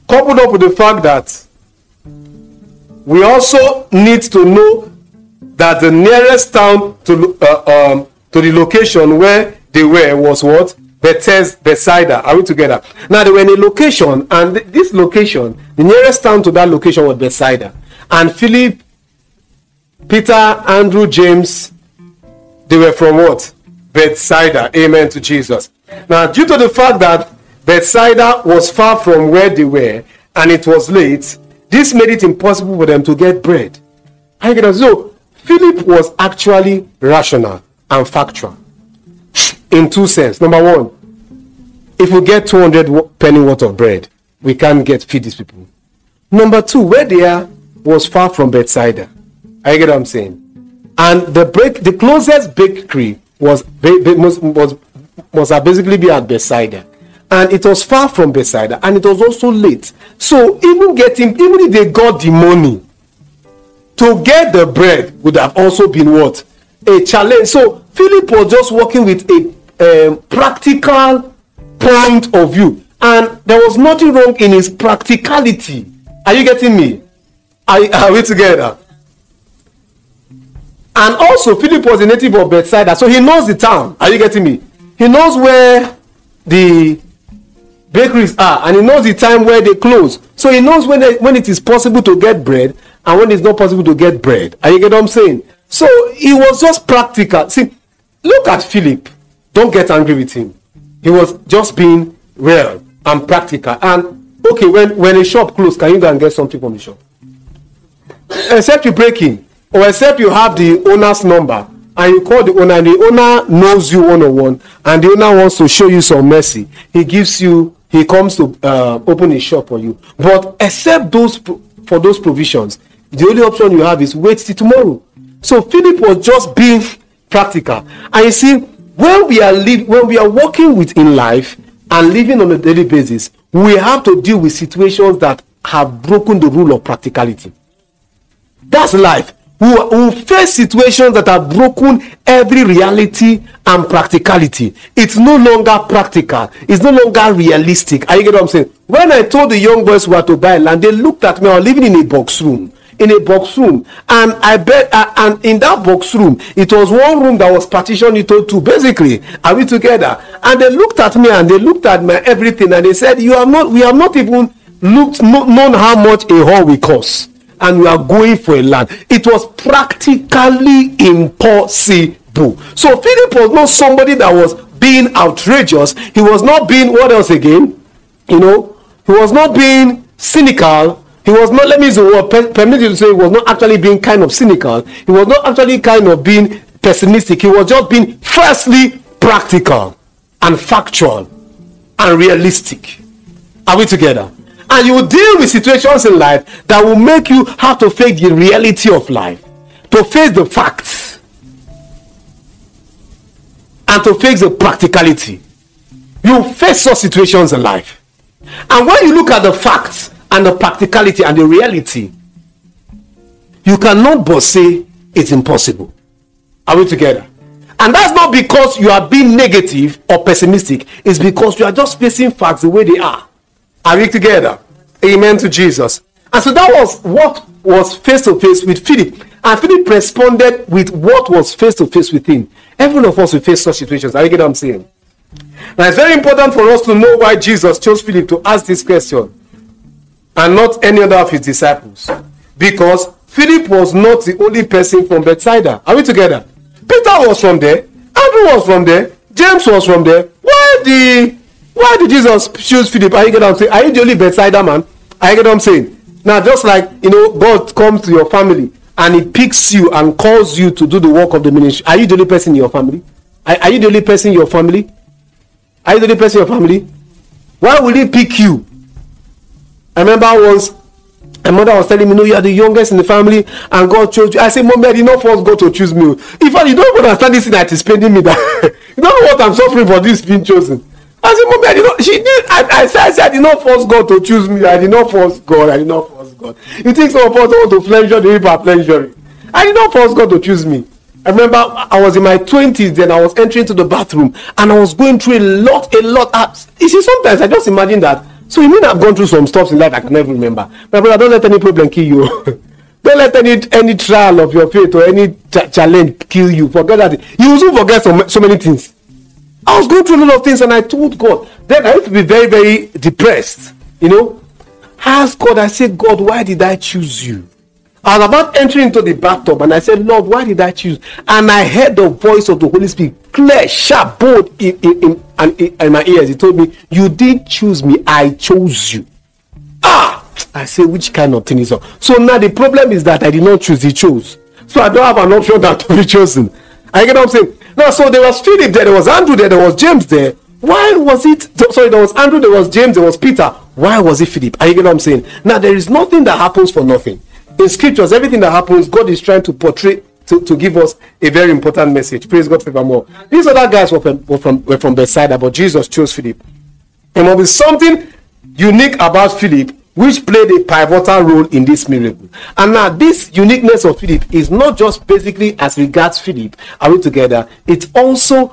coupled up with the fact that we also need to know that the nearest town to uh, um, to the location where they were was what? Bethesda, Bethsaida. Are we together? Now they were in a location, and th- this location, the nearest town to that location was Bethsaida. And Philip, Peter, Andrew, James, they were from what? Bethsaida. Amen to Jesus. Now, due to the fact that Bethsaida was far from where they were, and it was late, this made it impossible for them to get bread. I get it. So Philip was actually rational and factual in two senses. Number one, if we get two hundred penny worth of bread, we can't get feed these people. Number two, where they are was far from Bethsaida. I get what I'm saying. And the break, the closest bakery was was was was basically be at Bethsaida, and it was far from Bethsaida, and it was also late. So even getting, even if they got the money to get the bread, would have also been what? A challenge. So Philip was just working with a um, practical point of view, and there was nothing wrong in his practicality. Are you getting me? Are, are we together? And also Philip was a native of Bethsaida, so he knows the town. Are you getting me? He knows where the bakeries are, and he knows the time where they close. So he knows when they, when it is possible to get bread and when it's not possible to get bread. Are you getting what I'm saying? So he was just practical. See, look at Philip. Don't get angry with him. He was just being real and practical. And okay, when, when a shop closed, can you go and get something from the shop? Except you break in, or except you have the owner's number and you call the owner, and the owner knows you one-on-one, and the owner wants to show you some mercy. He gives you, he comes to uh, open a shop for you. But except those for those provisions, the only option you have is wait till tomorrow. So Philip was just being practical. And you see, when we are live, when we are working with in life and living on a daily basis, we have to deal with situations that have broken the rule of practicality. That's life. We will face situations that have broken every reality and practicality. It's no longer practical. It's no longer realistic. Are you getting what I'm saying? When I told the young boys who were to buy land, they looked at me. I was living in a box room. In a box room. And I bet, uh, and in that box room, it was one room that was partitioned into two. Basically, are we together? And they looked at me and they looked at my everything, and they said, "You have not. We have not even looked, no, known how much a hall will cost. And we are going for a land." It was practically impossible. So Philip was not somebody that was being outrageous. He was not being, what else again? You know, he was not being cynical. He was not, let me use the word, permit you to say, he was not actually being kind of cynical. He was not actually kind of being pessimistic. He was just being firstly practical and factual and realistic. Are we together? And you will deal with situations in life that will make you have to face the reality of life, to face the facts, and to face the practicality. You face such situations in life. And when you look at the facts and the practicality and the reality, you cannot but say it's impossible. Are we together? And that's not because you are being negative or pessimistic. It's because you are just facing facts the way they are. Are we together? Amen to Jesus. And so that was what was face to face with Philip. And Philip responded with what was face to face with him. Every one of us will face such situations. Are you getting what I'm saying? Now it's very important for us to know why Jesus chose Philip to ask this question and not any other of his disciples. Because Philip was not the only person from Bethsaida. Are we together? Peter was from there. Andrew was from there. James was from there. Why the Why did Jesus choose Philip? Are you getting what I'm saying? Are you the only Bethsaida man? Are you getting what I'm saying? Now, just like, you know, God comes to your family and he picks you and calls you to do the work of the ministry. Are you the only person in your family? Are, are you the only person in your family? Are you the only person in your family? Why will he pick you? I remember once, my mother was telling me, no, you are the youngest in the family and God chose you. I said, Mommy, I did not force God to choose me. In fact, you don't understand this thing that is paying me that. You don't know what I'm suffering for this being chosen. I said, Mommy, I did not, she did, I, I, said, I said, I did not force God to choose me. I did not force God. I did not force God. You think some of us want to pleasure the people are pleasuring. I did not force God to choose me. I remember I was in my twenties, then I was entering to the bathroom and I was going through a lot, a lot. Uh, you see, sometimes I just imagine that So you mean I've gone through some stuff in life I can never remember. My brother, don't let any problem kill you. Don't let any any trial of your faith or any ch- challenge kill you. Forget that. You also forget so, so many things. I was going through a lot of things and I told God. Then I used to be very, very depressed. You know, I asked God, I said, God, why did I choose you? I was about entering into the bathtub and I said, Lord, why did I choose? And I heard the voice of the Holy Spirit, clear, sharp, bold in, in, in, in, in my ears. He told me, you didn't choose me, I chose you. Ah! I say, which kind of thing is that? So now the problem is that I did not choose, he chose. So I don't have an option than to be chosen. I get what I'm saying? Now, so there was Philip there, there was Andrew there, there was James there. Why was it? Sorry, there was Andrew, there was James, there was Peter. Why was it Philip? I get what I'm saying? Now, there is nothing that happens for nothing. In scriptures, everything that happens, God is trying to portray, to, to give us a very important message. Praise God forevermore. These other guys were from, were from, were from Bethsaida, but Jesus chose Philip. There must be something unique about Philip which played a pivotal role in this miracle. And now this uniqueness of Philip is not just basically as regards Philip, are we together? It also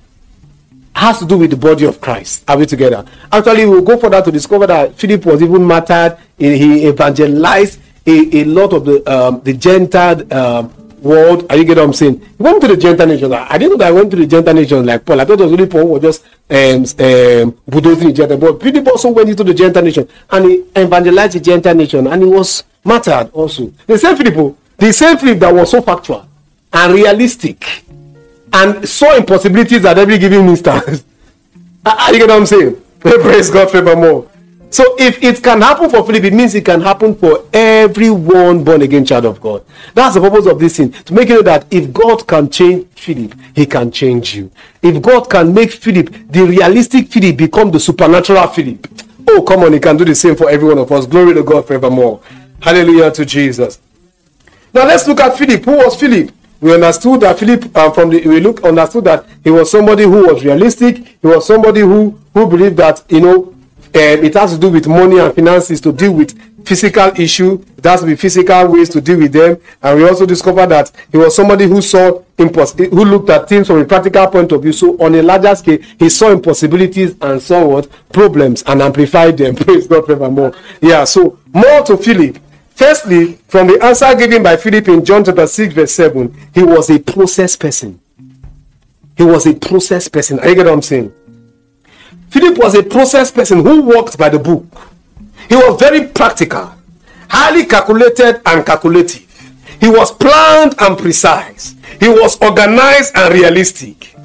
has to do with the body of Christ. Are we together? Actually, we'll go further to discover that Philip was even martyred. He evangelized a, a lot of the um, the Gentile um, world. Are you getting what I'm saying? He went to the Gentile nations. I didn't know that I went to the Gentile nations like Paul. I thought it was really Paul who was just um, um, bulldozing the Gentile. But Philip also went into the Gentile nation and he evangelized the Gentile nation and he was martyred also. The same Philip, the same Philip that was so factual and realistic and saw impossibilities at every given instance. Are you get what I'm saying? Praise God forevermore. So if it can happen for Philip, it means it can happen for everyone born again child of God. That's the purpose of this thing, to make you know that if God can change Philip, he can change you. If God can make Philip, the realistic Philip, become the supernatural Philip, oh come on, he can do the same for every one of us. Glory to God forevermore. Hallelujah to Jesus. Now let's look at Philip. Who was Philip? We understood that Philip, uh, from the we look understood that he was somebody who was realistic. He was somebody who who believed that, you know, um, it has to do with money and finances to deal with physical issue. It has to be physical ways to deal with them. And we also discovered that he was somebody who saw impos- who looked at things from a practical point of view. So on a larger scale, he saw impossibilities and saw what problems and amplified them. Praise God forevermore. Yeah. So more to Philip. Firstly, from the answer given by Philip in John chapter six, verse seven, he was a process person. He was a process person. Are you get what I'm saying? Philip was a process person who walked by the book. He was very practical, highly calculated and calculative. He was planned and precise. He was organized and realistic.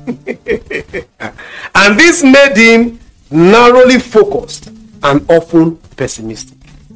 And this made him narrowly focused and often pessimistic.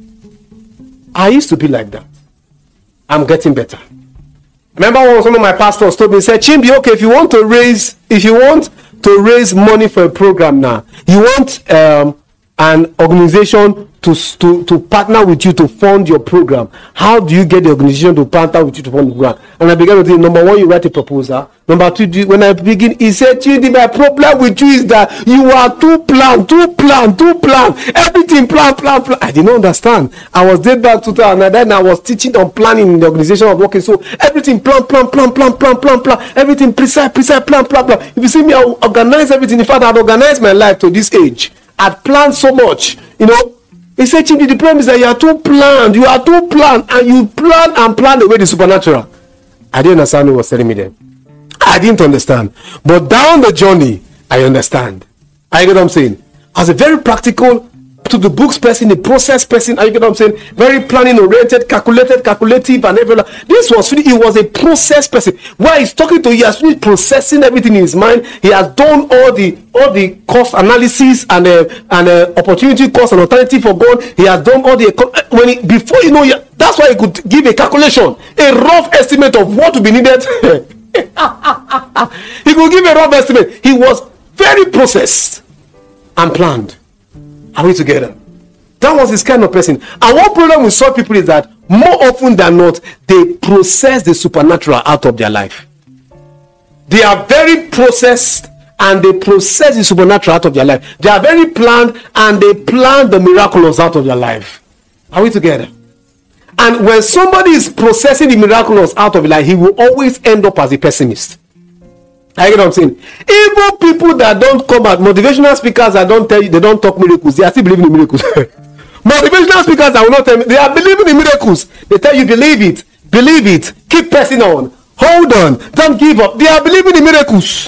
I used to be like that. I'm getting better. Remember when some of my pastors told me, said, Chimbi, okay, if you want to raise, if you want to raise money for a program now, you want um, an organization to, to, to partner with you to fund your program. How do you get the organization to partner with you to fund the program? And I began with it. Number one, you write a proposal. Number two, do you, when I begin, he said, Chidi, my problem with you is that you are too planned, too planned, too planned. Everything plan, plan, plan. I didn't understand. I was dead back two thousand nine, and I was teaching on planning in the organization of working. So everything plan, plan, plan, plan, plan, plan, plan. Everything precise, precise, plan, plan, plan. If you see me, I will organize everything. In fact, I'd organized my life to this age. I'd planned so much, you know. He said, Chidi, the problem is that you are too planned. You are too planned, and you plan and plan away the supernatural. I didn't understand what he was telling me then. I didn't understand. But down the journey, I understand. I get what I'm saying? As a very practical, to the books person, the process person, I get what I'm saying? Very planning oriented, calculated, calculative, and everything. This was, he was a process person. While he's talking to you, he has finished processing everything in his mind. He has done all the all the cost analysis and uh, and uh, opportunity cost and alternative for God. He has done all the when he, before you know, he, that's why he could give a calculation, a rough estimate of what would be needed. He could give a rough estimate. He was very processed and planned. Are we together? That was his kind of person. And one problem with such people is that more often than not, they process the supernatural out of their life. They are very processed and they process the supernatural out of their life. They are very planned and they plan the miraculous out of their life. Are we together? And when somebody is processing the miraculous out of their life, he will always end up as a pessimist. I get what I'm saying. Even people that don't come out, motivational speakers that don't tell you, they don't talk miracles, they are still believing in miracles. Motivational speakers that will not tell me, they are believing in miracles. They tell you, believe it, believe it, keep pressing on, hold on, don't give up. They are believing in miracles.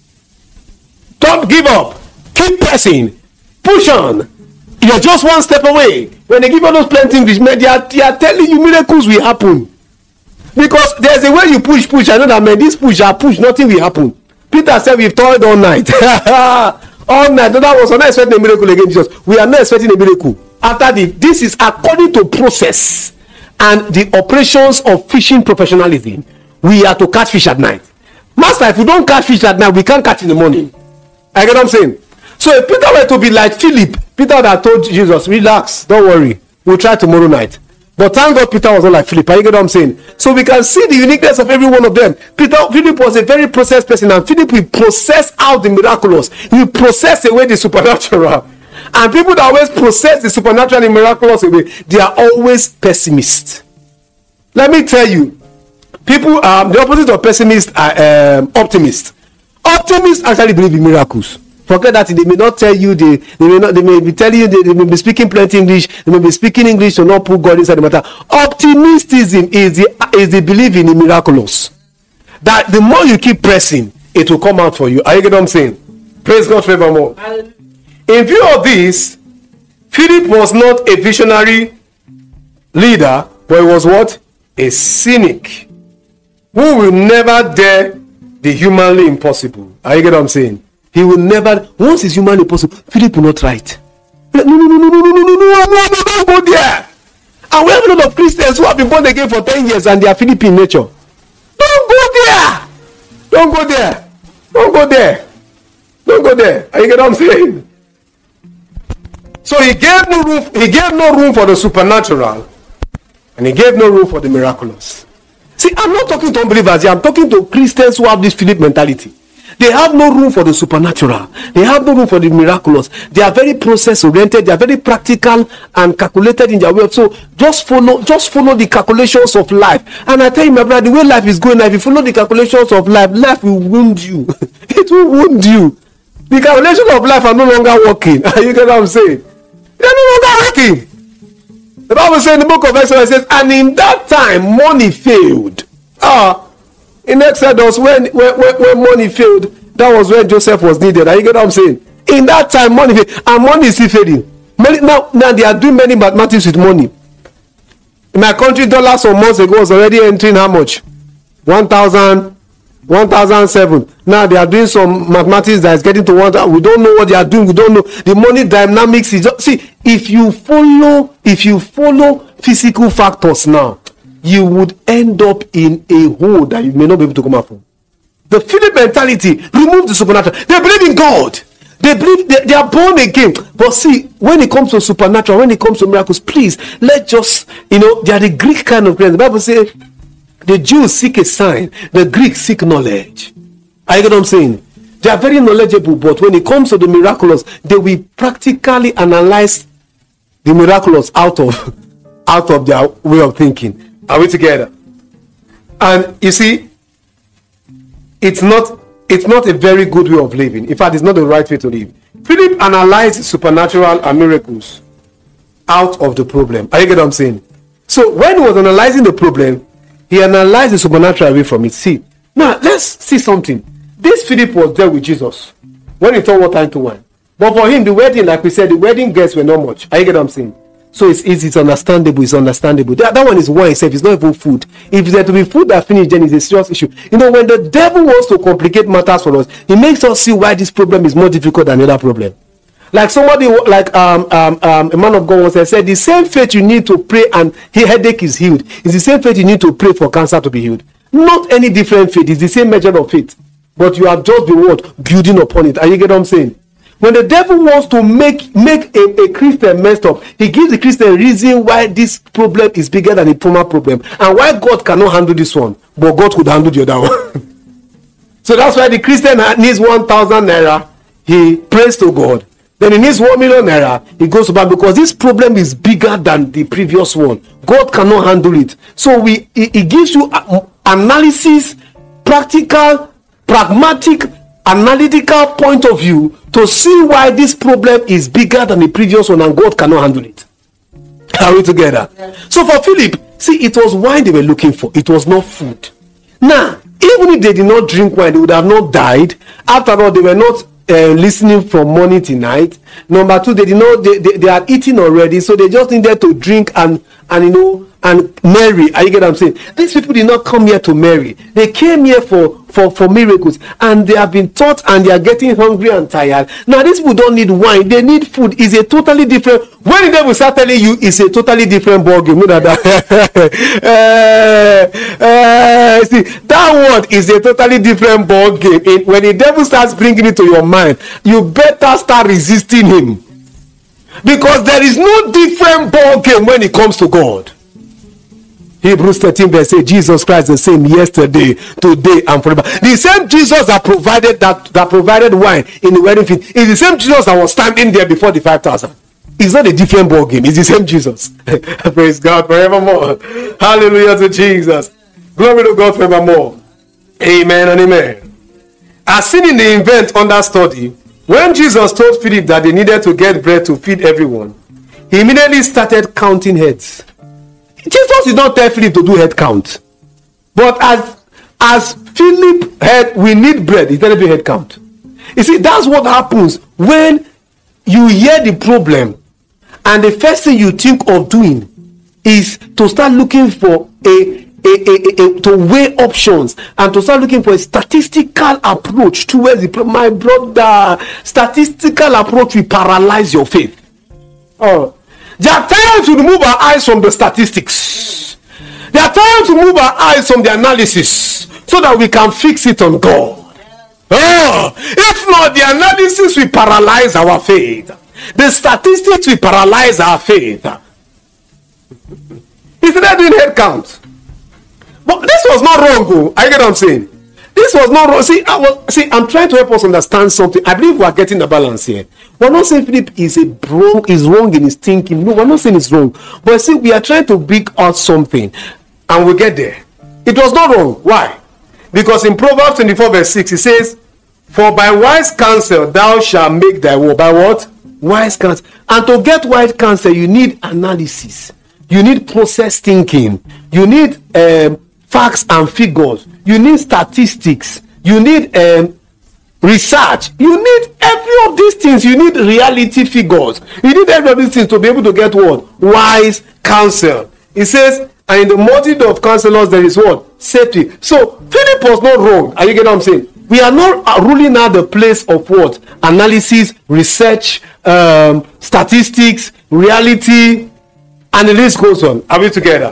Don't give up, keep pressing, push on. You're just one step away. When they give you those plenty English, they are, they are telling you miracles will happen. Because there's a way you push, push. I know that, man, this push, I push, nothing will happen. Peter said we've toiled all night. All night. No, that was not expecting a miracle against Jesus. We are not expecting a miracle. After the, this is according to process and the operations of fishing professionalism. We are to catch fish at night. Master, if we don't catch fish at night, we can't catch in the morning. I get what I'm saying? So if Peter were to be like Philip, Peter that told Jesus, relax, don't worry, we'll try tomorrow night. But thank God Peter was not like Philip. You get what I'm saying? So we can see the uniqueness of every one of them. Peter, Philip was a very processed person, and Philip will process out the miraculous. He will process away the supernatural. And people that always process the supernatural and miraculous away, they are always pessimists. Let me tell you, people, um, the opposite of pessimists are um, optimists. Optimists actually believe in miracles. Forget that they may not tell you, they, they may not, they may be telling you, they, they may be speaking plenty English, they may be speaking English to not put God inside the matter. Optimism is the is the belief in the miraculous. That the more you keep pressing, it will come out for you. Are you getting what I'm saying? Praise God forevermore. In view of this, Philip was not a visionary leader, but he was what? A cynic who will never dare the humanly impossible. Are you getting what I'm saying? He will never, once it's humanly possible, Philip will not try it. No, no, no, no, no, no, no, no, no, no, no, don't go there. And we have a lot of Christians who have been born again for ten years and they are Philip in nature. Don't go there. Don't go there. Don't go there. Don't go there. Are you get what I'm saying? So he gave no room, he gave no room for the supernatural, and he gave no room for the miraculous. See, I'm not talking to unbelievers here. I'm talking to Christians who have this Philip mentality. They have no room for the supernatural. They have no room for the miraculous. They are very process oriented. They are very practical and calculated in their way. So just follow, just follow the calculations of life. And I tell you, my brother, the way life is going now, if you follow the calculations of life, life will wound you. It will wound you. The calculations of life are no longer working. You get what I'm saying? They are no longer working. The Bible says in the book of Exodus, says, and in that time money failed. Ah. In Exodus, when, when, when money failed, that was when Joseph was needed. Are you get what I'm saying? In that time, money failed, and money is still failing. Money, now, now they are doing many mathematics with money. In my country, dollars some months ago was already entering how much? one thousand, one thousand seven. Now they are doing some mathematics that is getting to one thousand. We don't know what they are doing. We don't know. The money dynamics is just, see, if you follow, if you follow physical factors now, you would end up in a hole that you may not be able to come out from. The Philip mentality, remove the supernatural. They believe in God. They believe they, they are born again. But see, when it comes to supernatural, when it comes to miracles, please, let's just, you know, they are the Greek kind of Christians. The Bible says the Jews seek a sign, the Greeks seek knowledge. I get what I'm saying? They are very knowledgeable, but when it comes to the miraculous, they will practically analyze the miraculous out of out of their way of thinking. Are we together? And you see, it's not it's not a very good way of living. In fact, it's not the right way to live. Philip analyzed supernatural and miracles out of the problem. Are you get what I'm saying? So when he was analyzing the problem, he analyzed the supernatural away from it. See, now let's see something. This Philip was there with Jesus when he turned water into wine. But for him, the wedding, like we said, the wedding guests were not much. Are you get what I'm saying? So it's easy, it's understandable, it's understandable. That, that one is wine itself, it's not even food. If there to be food that finished, then it's a serious issue. You know, when the devil wants to complicate matters for us, he makes us see why this problem is more difficult than the other problem. Like somebody, like um, um, um, a man of God once said, the same faith you need to pray and headache is healed is the same faith you need to pray for cancer to be healed. Not any different faith, it's the same measure of faith. But you have just been what? Building upon it. Are you get what I'm saying? When the devil wants to make make a, a Christian messed up, he gives the Christian a reason why this problem is bigger than the former problem and why God cannot handle this one, but God could handle the other one. So that's why the Christian needs one thousand naira, he prays to God. Then he needs one million naira, he goes to bank because this problem is bigger than the previous one. God cannot handle it. So we he, he gives you analysis, practical pragmatic, analytical point of view to see why this problem is bigger than the previous one and God cannot handle it. Are we together? Yeah. So for Philip, see, it was wine they were looking for. It was not food. Now, even if they did not drink wine, they would have not died. After all, they were not uh, listening from morning to night. Number two, they did not. They, they, they had eaten already, so they just needed to drink and and you know and marry. Are you get what I'm saying? These people did not come here to marry. They came here for for for miracles, and they have been taught, and they are getting hungry and tired. Now, these people don't need wine; they need food. It's a totally different. When the devil start telling you, it's a totally different ballgame. You know that. uh, uh, see, that word is a totally different ballgame. It, when the devil starts bringing it to your mind, you better start resisting him, because there is no different ballgame when it comes to God. Hebrews thirteen verse eight, Jesus Christ the same yesterday, today, and forever. The same Jesus that provided that that provided wine in the wedding feast is the same Jesus that was standing there before the five thousand. It's not a different ball game. It's the same Jesus. Praise God forevermore. Hallelujah to Jesus. Glory to God forevermore. Amen and amen. As seen in the event under study, when Jesus told Philip that they needed to get bread to feed everyone, he immediately started counting heads. Jesus did not tell Philip to do head count. But as, as Philip heard, we need bread, he started doing head count. You see, that's what happens when you hear the problem, and the first thing you think of doing is to start looking for a, a, a, a, a to weigh options and to start looking for a statistical approach towards the problem. My brother, statistical approach will paralyze your faith. Oh, there are times to remove our eyes from the statistics. There are times to remove our eyes from the analysis so that we can fix it on God. Oh, if not, the analysis will paralyze our faith. The statistics will paralyze our faith. He started doing head count. But this was not wrong, though. I get what I'm saying. This was not wrong. See, I was, see, I'm trying to help us understand something. I believe we are getting the balance here. We're not saying Philip is a wrong, is wrong in his thinking. No, we're not saying it's wrong. But see, we are trying to bring out something, and we'll get there. It was not wrong. Why? Because in Proverbs twenty-four verse six, it says, "For by wise counsel thou shalt make thy war." By what? Wise counsel. And to get wise counsel, you need analysis. You need process thinking. You need um, facts and figures. You need statistics. You need um, research. You need every of these things. You need reality figures. You need every of these things to be able to get what? Wise counsel. It says, and in the multitude of counselors there is what? Safety. So Philip was not wrong. Are you getting what I'm saying? We are not ruling out the place of what? Analysis, research, um, statistics, reality, and the list goes on. Are we together?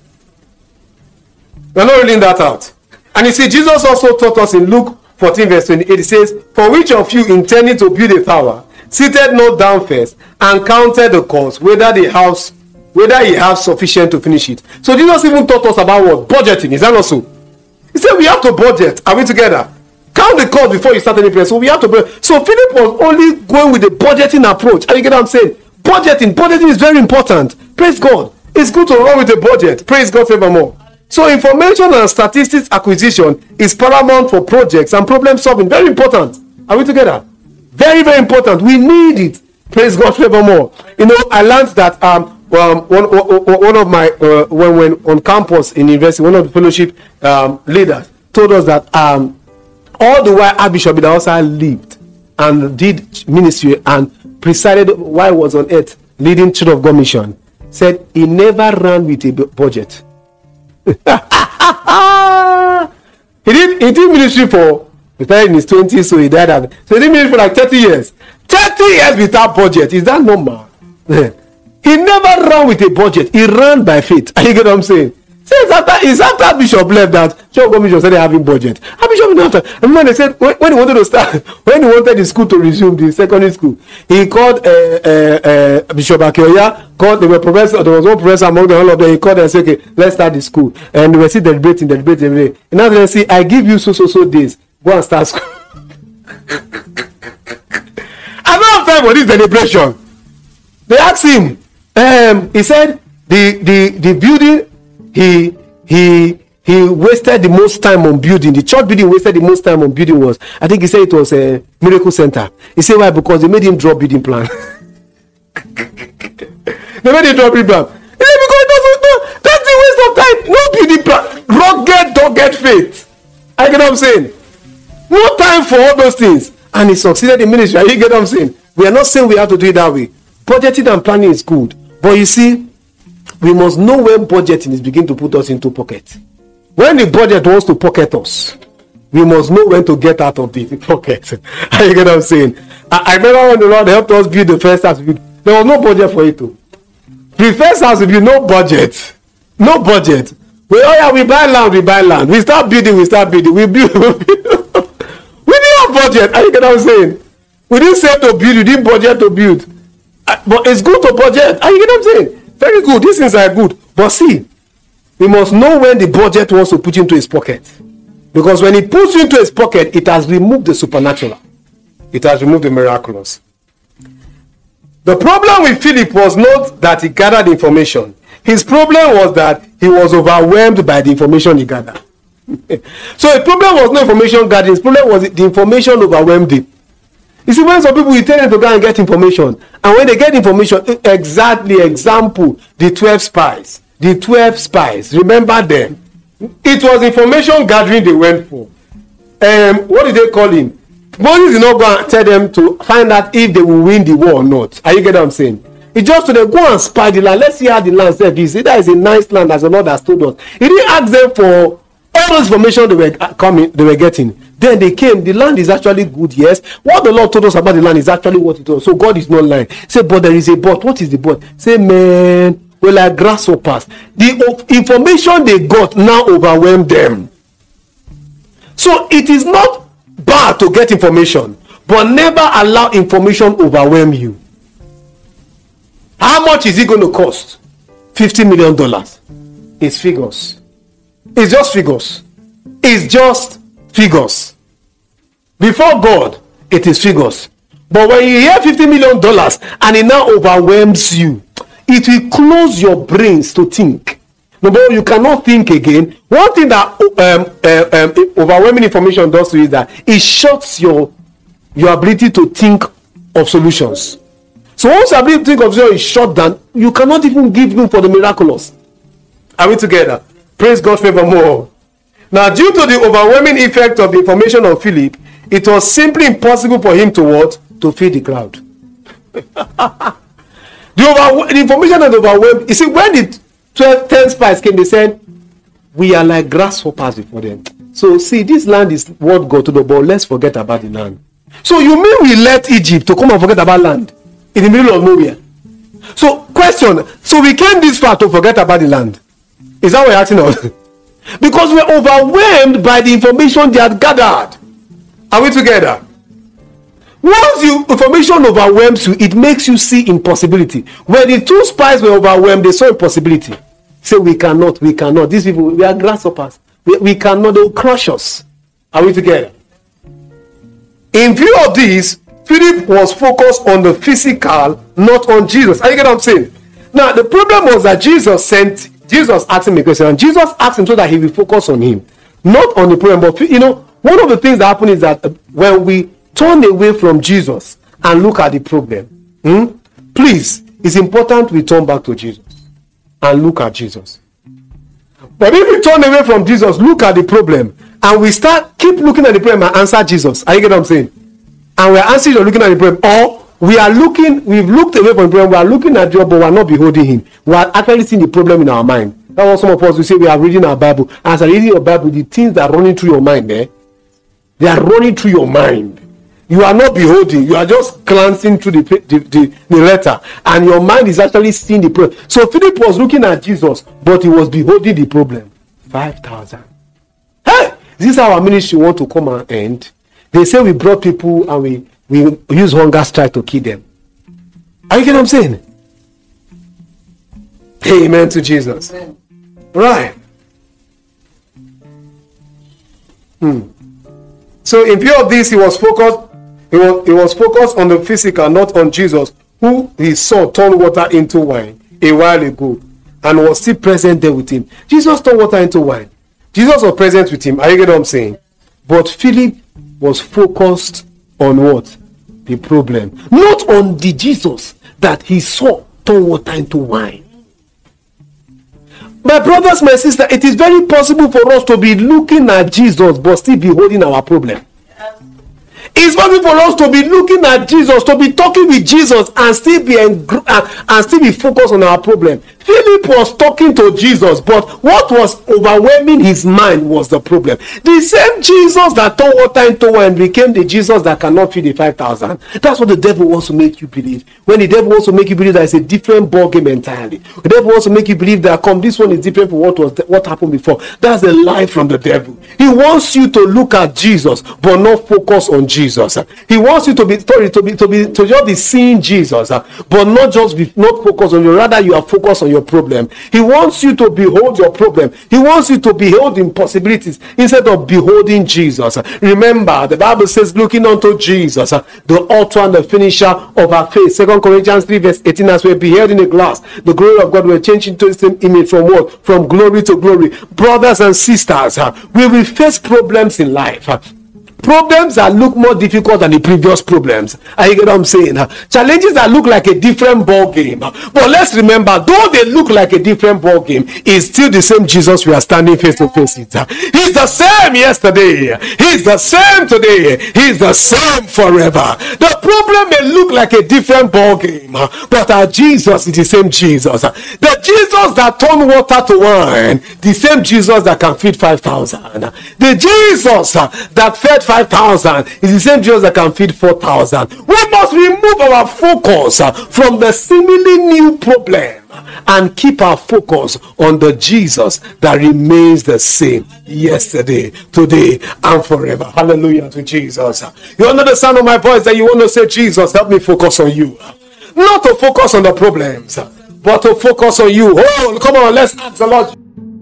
We are not ruling that out. And you see, Jesus also taught us in Luke fourteen verse twenty-eight. It says, "For which of you intending to build a tower, seated not down first, and counted the cost, whether the house, whether he has sufficient to finish it." So Jesus even taught us about what? Budgeting. Is that not so? He said we have to budget. Are we together? Count the cost before you start any place. So we have to budget. So Philip was only going with the budgeting approach. Are you get what I'm saying? Budgeting. Budgeting is very important. Praise God. It's good to run with a budget. Praise God forevermore. So information and statistics acquisition is paramount for projects and problem solving. Very important. Are we together? Very, very important. We need it. Praise God forevermore. You know, I learned that um, um one, one of my uh, when when on campus in university, one of the fellowship um, leaders told us that um all the while Archbishop Idahosa lived and did ministry and presided while he was on earth leading Church of God mission, said he never ran with a budget. he did he did ministry for, he started in his twenties, so he died at, so he did ministry for like thirty years. thirty years without budget. Is that normal? He never ran with a budget. He ran by faith. Are you get what I'm saying? Since after, it's after Bishop left that Church of God mission started having budget. And Bishop didn't have to. I remember they said when, when he wanted to start, when he wanted the school to resume, the secondary school, he called uh, uh, uh, Bishop Akioya. Called, they were professor. There was one professor among them. All of them. He called and said, "Okay, let's start the school." And they were still deliberating, deliberating. And now they say, "I give you so so so days. Go and start school." I don't have time for this deliberation. They asked him. Um, he said the the the building. He he he wasted the most time on building. The church building wasted the most time on building was, I think he said it was a miracle center. He said why? Because they made him drop building plan. They made him drop building plan. He said because it doesn't, no, that's the waste of time. No building plan. Rugged, dogged faith. I get what I'm saying. No time for all those things. And he succeeded in ministry. You get what I'm saying? We are not saying we have to do it that way. Budgeting and planning is good. But you see, we must know when budgeting is beginning to put us into pocket. When the budget wants to pocket us, we must know when to get out of the pocket. You get what I'm saying? I, I remember when the Lord helped us build the first house, there was no budget for it too. The first house will be no budget. No budget. We, oh yeah, we buy land, we buy land. We start building, we start building. We build. We didn't have budget. You get what I'm saying? We didn't say to build, we didn't budget to build. Uh, but it's good to budget. You get what I'm saying? Very good. These things are good. But see, we must know when the budget wants to put into his pocket. Because when he puts you into his pocket, it has removed the supernatural. It has removed the miraculous. The problem with Philip was not that he gathered information. His problem was that he was overwhelmed by the information he gathered. So the problem was not information gathering. His problem was the information overwhelmed him. You see, when some people, you tell them to go and get information, and when they get information, exactly, example, the twelve spies. The twelve spies, remember them? It was information gathering they went for. Um, what did they call him? Moses did not go and tell them to find out if they will win the war or not. Are you getting what I'm saying? It's just to them, go and spy the land. Let's see how the land is. That is a nice land, as the Lord has told us. He didn't ask them for all those information they were coming, they were getting. Then they came. The land is actually good, yes. What the Lord told us about the land is actually what it was. So God is not lying. Say, but there is a but. What is the but? Say, man, we're like grasshoppers. The information they got now overwhelmed them. So it is not bad to get information, but never allow information overwhelm you. How much is it going to cost? fifty million dollars. It's figures. It's just figures. It's just figures. Before God, it is figures. But when you hear fifty million dollars and it now overwhelms you, it will close your brains to think. Number one, you cannot think again. One thing that um, uh, um, overwhelming information does to you is that it shuts your, your ability to think of solutions. So once your ability to think of solutions is shut down, you cannot even give room for the miraculous. Are we together? Praise God forevermore. Now, due to the overwhelming effect of the information of Philip, it was simply impossible for him to what? To feed the crowd. the, over, the information that overwhelmed. You see, when the twelve, ten spies came, they said, we are like grasshoppers before them. So, see, this land is what God told us, but let's forget about the land. So, you mean we let Egypt to come and forget about land in the middle of nowhere? So, question. So, we came this far to forget about the land. Is that what you're asking us? Because we're overwhelmed by the information they had gathered. Are we together? Once you information overwhelms you, it makes you see impossibility. When the two spies were overwhelmed, they saw impossibility. Say, we cannot, we cannot. These people, we are grasshoppers. We, we cannot, they will crush us. Are we together? In view of this, Philip was focused on the physical, not on Jesus. Are you getting what I'm saying? Now, the problem was that Jesus sent Jesus asked him a question, and Jesus asked him so that he will focus on him, not on the problem. But you know, one of the things that happen is that when we turn away from Jesus and look at the problem, hmm, please, it's important we turn back to Jesus and look at Jesus. But if we turn away from Jesus, look at the problem, and we start keep looking at the problem and answer Jesus, are you getting what I'm saying? And we're answering or looking at the problem, or we are looking, we've looked away from the problem, we are looking at God, but we are not beholding him. We are actually seeing the problem in our mind. That's what some of us will say. We are reading our Bible. As you're reading your Bible, the things that are running through your mind, eh? They are running through your mind. You are not beholding, you are just glancing through the, the, the, the letter, and your mind is actually seeing the problem. So Philip was looking at Jesus, but he was beholding the problem. five thousand. Hey! This is how our ministry want to come and end. They say we brought people and we We use hunger strike to kill them. Are you getting what I'm saying? Amen to Jesus. Amen. Right. Hmm. So in view of this, he was focused. He was, he was focused on the physical, not on Jesus, who he saw turn water into wine a while ago, and was still present there with him. Jesus turned water into wine. Jesus was present with him. Are you getting what I'm saying? But Philip was focused on what? The problem. Not on the Jesus that he saw turn water into wine. My brothers, my sister, it is very possible for us to be looking at Jesus but still be holding our problem. It's possible for us to be looking at Jesus, to be talking with Jesus and still be engr- uh, and still be focused on our problem. Philip was talking to Jesus, but what was overwhelming his mind was the problem. The same Jesus that turned water into wine became the Jesus that cannot feed the five thousand. That's what the devil wants to make you believe. When the devil wants to make you believe that it's a different ballgame entirely. The devil wants to make you believe that come this one is different from what was th- what happened before. That's a lie from the devil. He wants you to look at Jesus but not focus on Jesus. He wants you to be sorry to be to be to just be seeing Jesus, but not just be not focus on you. Rather, you are focused on your problem. He wants you to behold your problem. He wants you to behold impossibilities instead of beholding Jesus. Remember, the Bible says, looking unto Jesus, the author and the finisher of our faith. Second Corinthians three verse eighteen, as we beheld in a glass the glory of God, we're changing to the same image from what? From glory to glory. Brothers and sisters, we will face problems in life. Problems that look more difficult than the previous problems. Are you get what I'm saying? Challenges that look like a different ball game. But let's remember, though they look like a different ball game, it's still the same Jesus we are standing face to face with. He's the same yesterday. He's the same today. He's the same forever. The problem may look like a different ball game, but our Jesus is the same Jesus. The Jesus that turned water to wine, the same Jesus that can feed five thousand. The Jesus that fed five thousand is the same Jesus that can feed four thousand. We must remove our focus from the seemingly new problem and keep our focus on the Jesus that remains the same yesterday, today, and forever. Hallelujah to Jesus. You under the sound of my voice that you want to say, Jesus, help me focus on you. Not to focus on the problems, but to focus on you. Oh, come on, let's ask the Lord.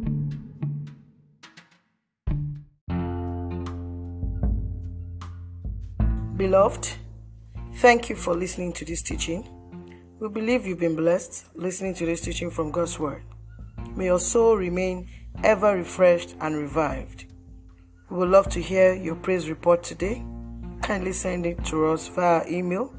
Beloved, thank you for listening to this teaching. We believe you've been blessed listening to this teaching from God's Word. May your soul remain ever refreshed and revived. We would love to hear your praise report today. Kindly send it to us via email,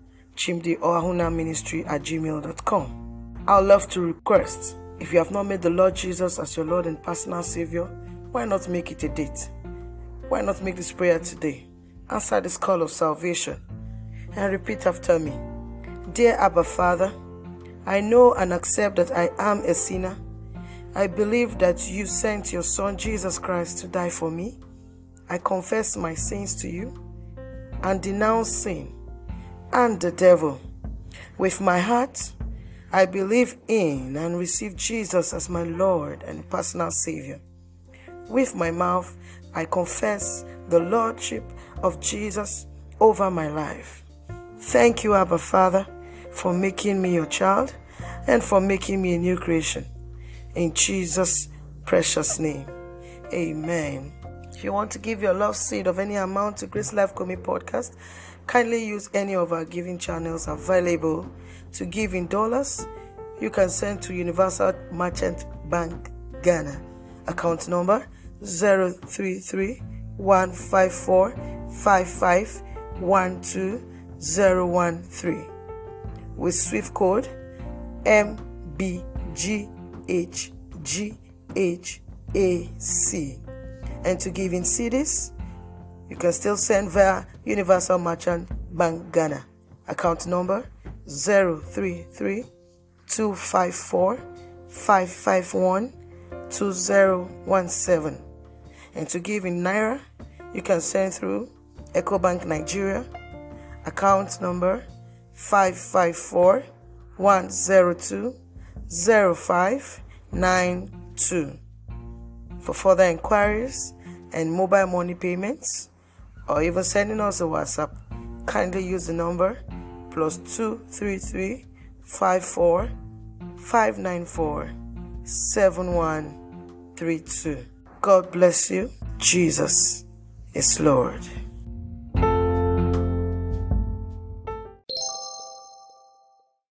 chimdeoahunaministry at gmail dot com. I would love to request, if you have not made the Lord Jesus as your Lord and personal Savior, why not make it a date? Why not make this prayer today? Answer this call of salvation and repeat after me. Dear Abba Father, I know and accept that I am a sinner. I believe that you sent your Son Jesus Christ to die for me. I confess my sins to you and denounce sin and the devil. With my heart, I believe in and receive Jesus as my Lord and personal Savior. With my mouth, I confess the Lordship of Jesus over my life. Thank you, Abba Father, for making me your child and for making me a new creation. In Jesus' precious name, amen. If you want to give your love seed of any amount to Grace Life Coming Podcast, kindly use any of our giving channels available to give in dollars. You can send to Universal Merchant Bank, Ghana. Account number zero three three one five four five five one two zero one three with Swift code M B G H G H A C. And to give in C Ds, you can still send via Universal Merchant Bank, Ghana. Account number zero three three two five four five five one two zero one seven. And to give in Naira, you can send through EcoBank Nigeria, account number five five four one zero two zero five nine two. For further inquiries and mobile money payments, or even sending us a WhatsApp, kindly use the number plus two three three five four five nine four seven one three two. God bless you. Jesus is Lord.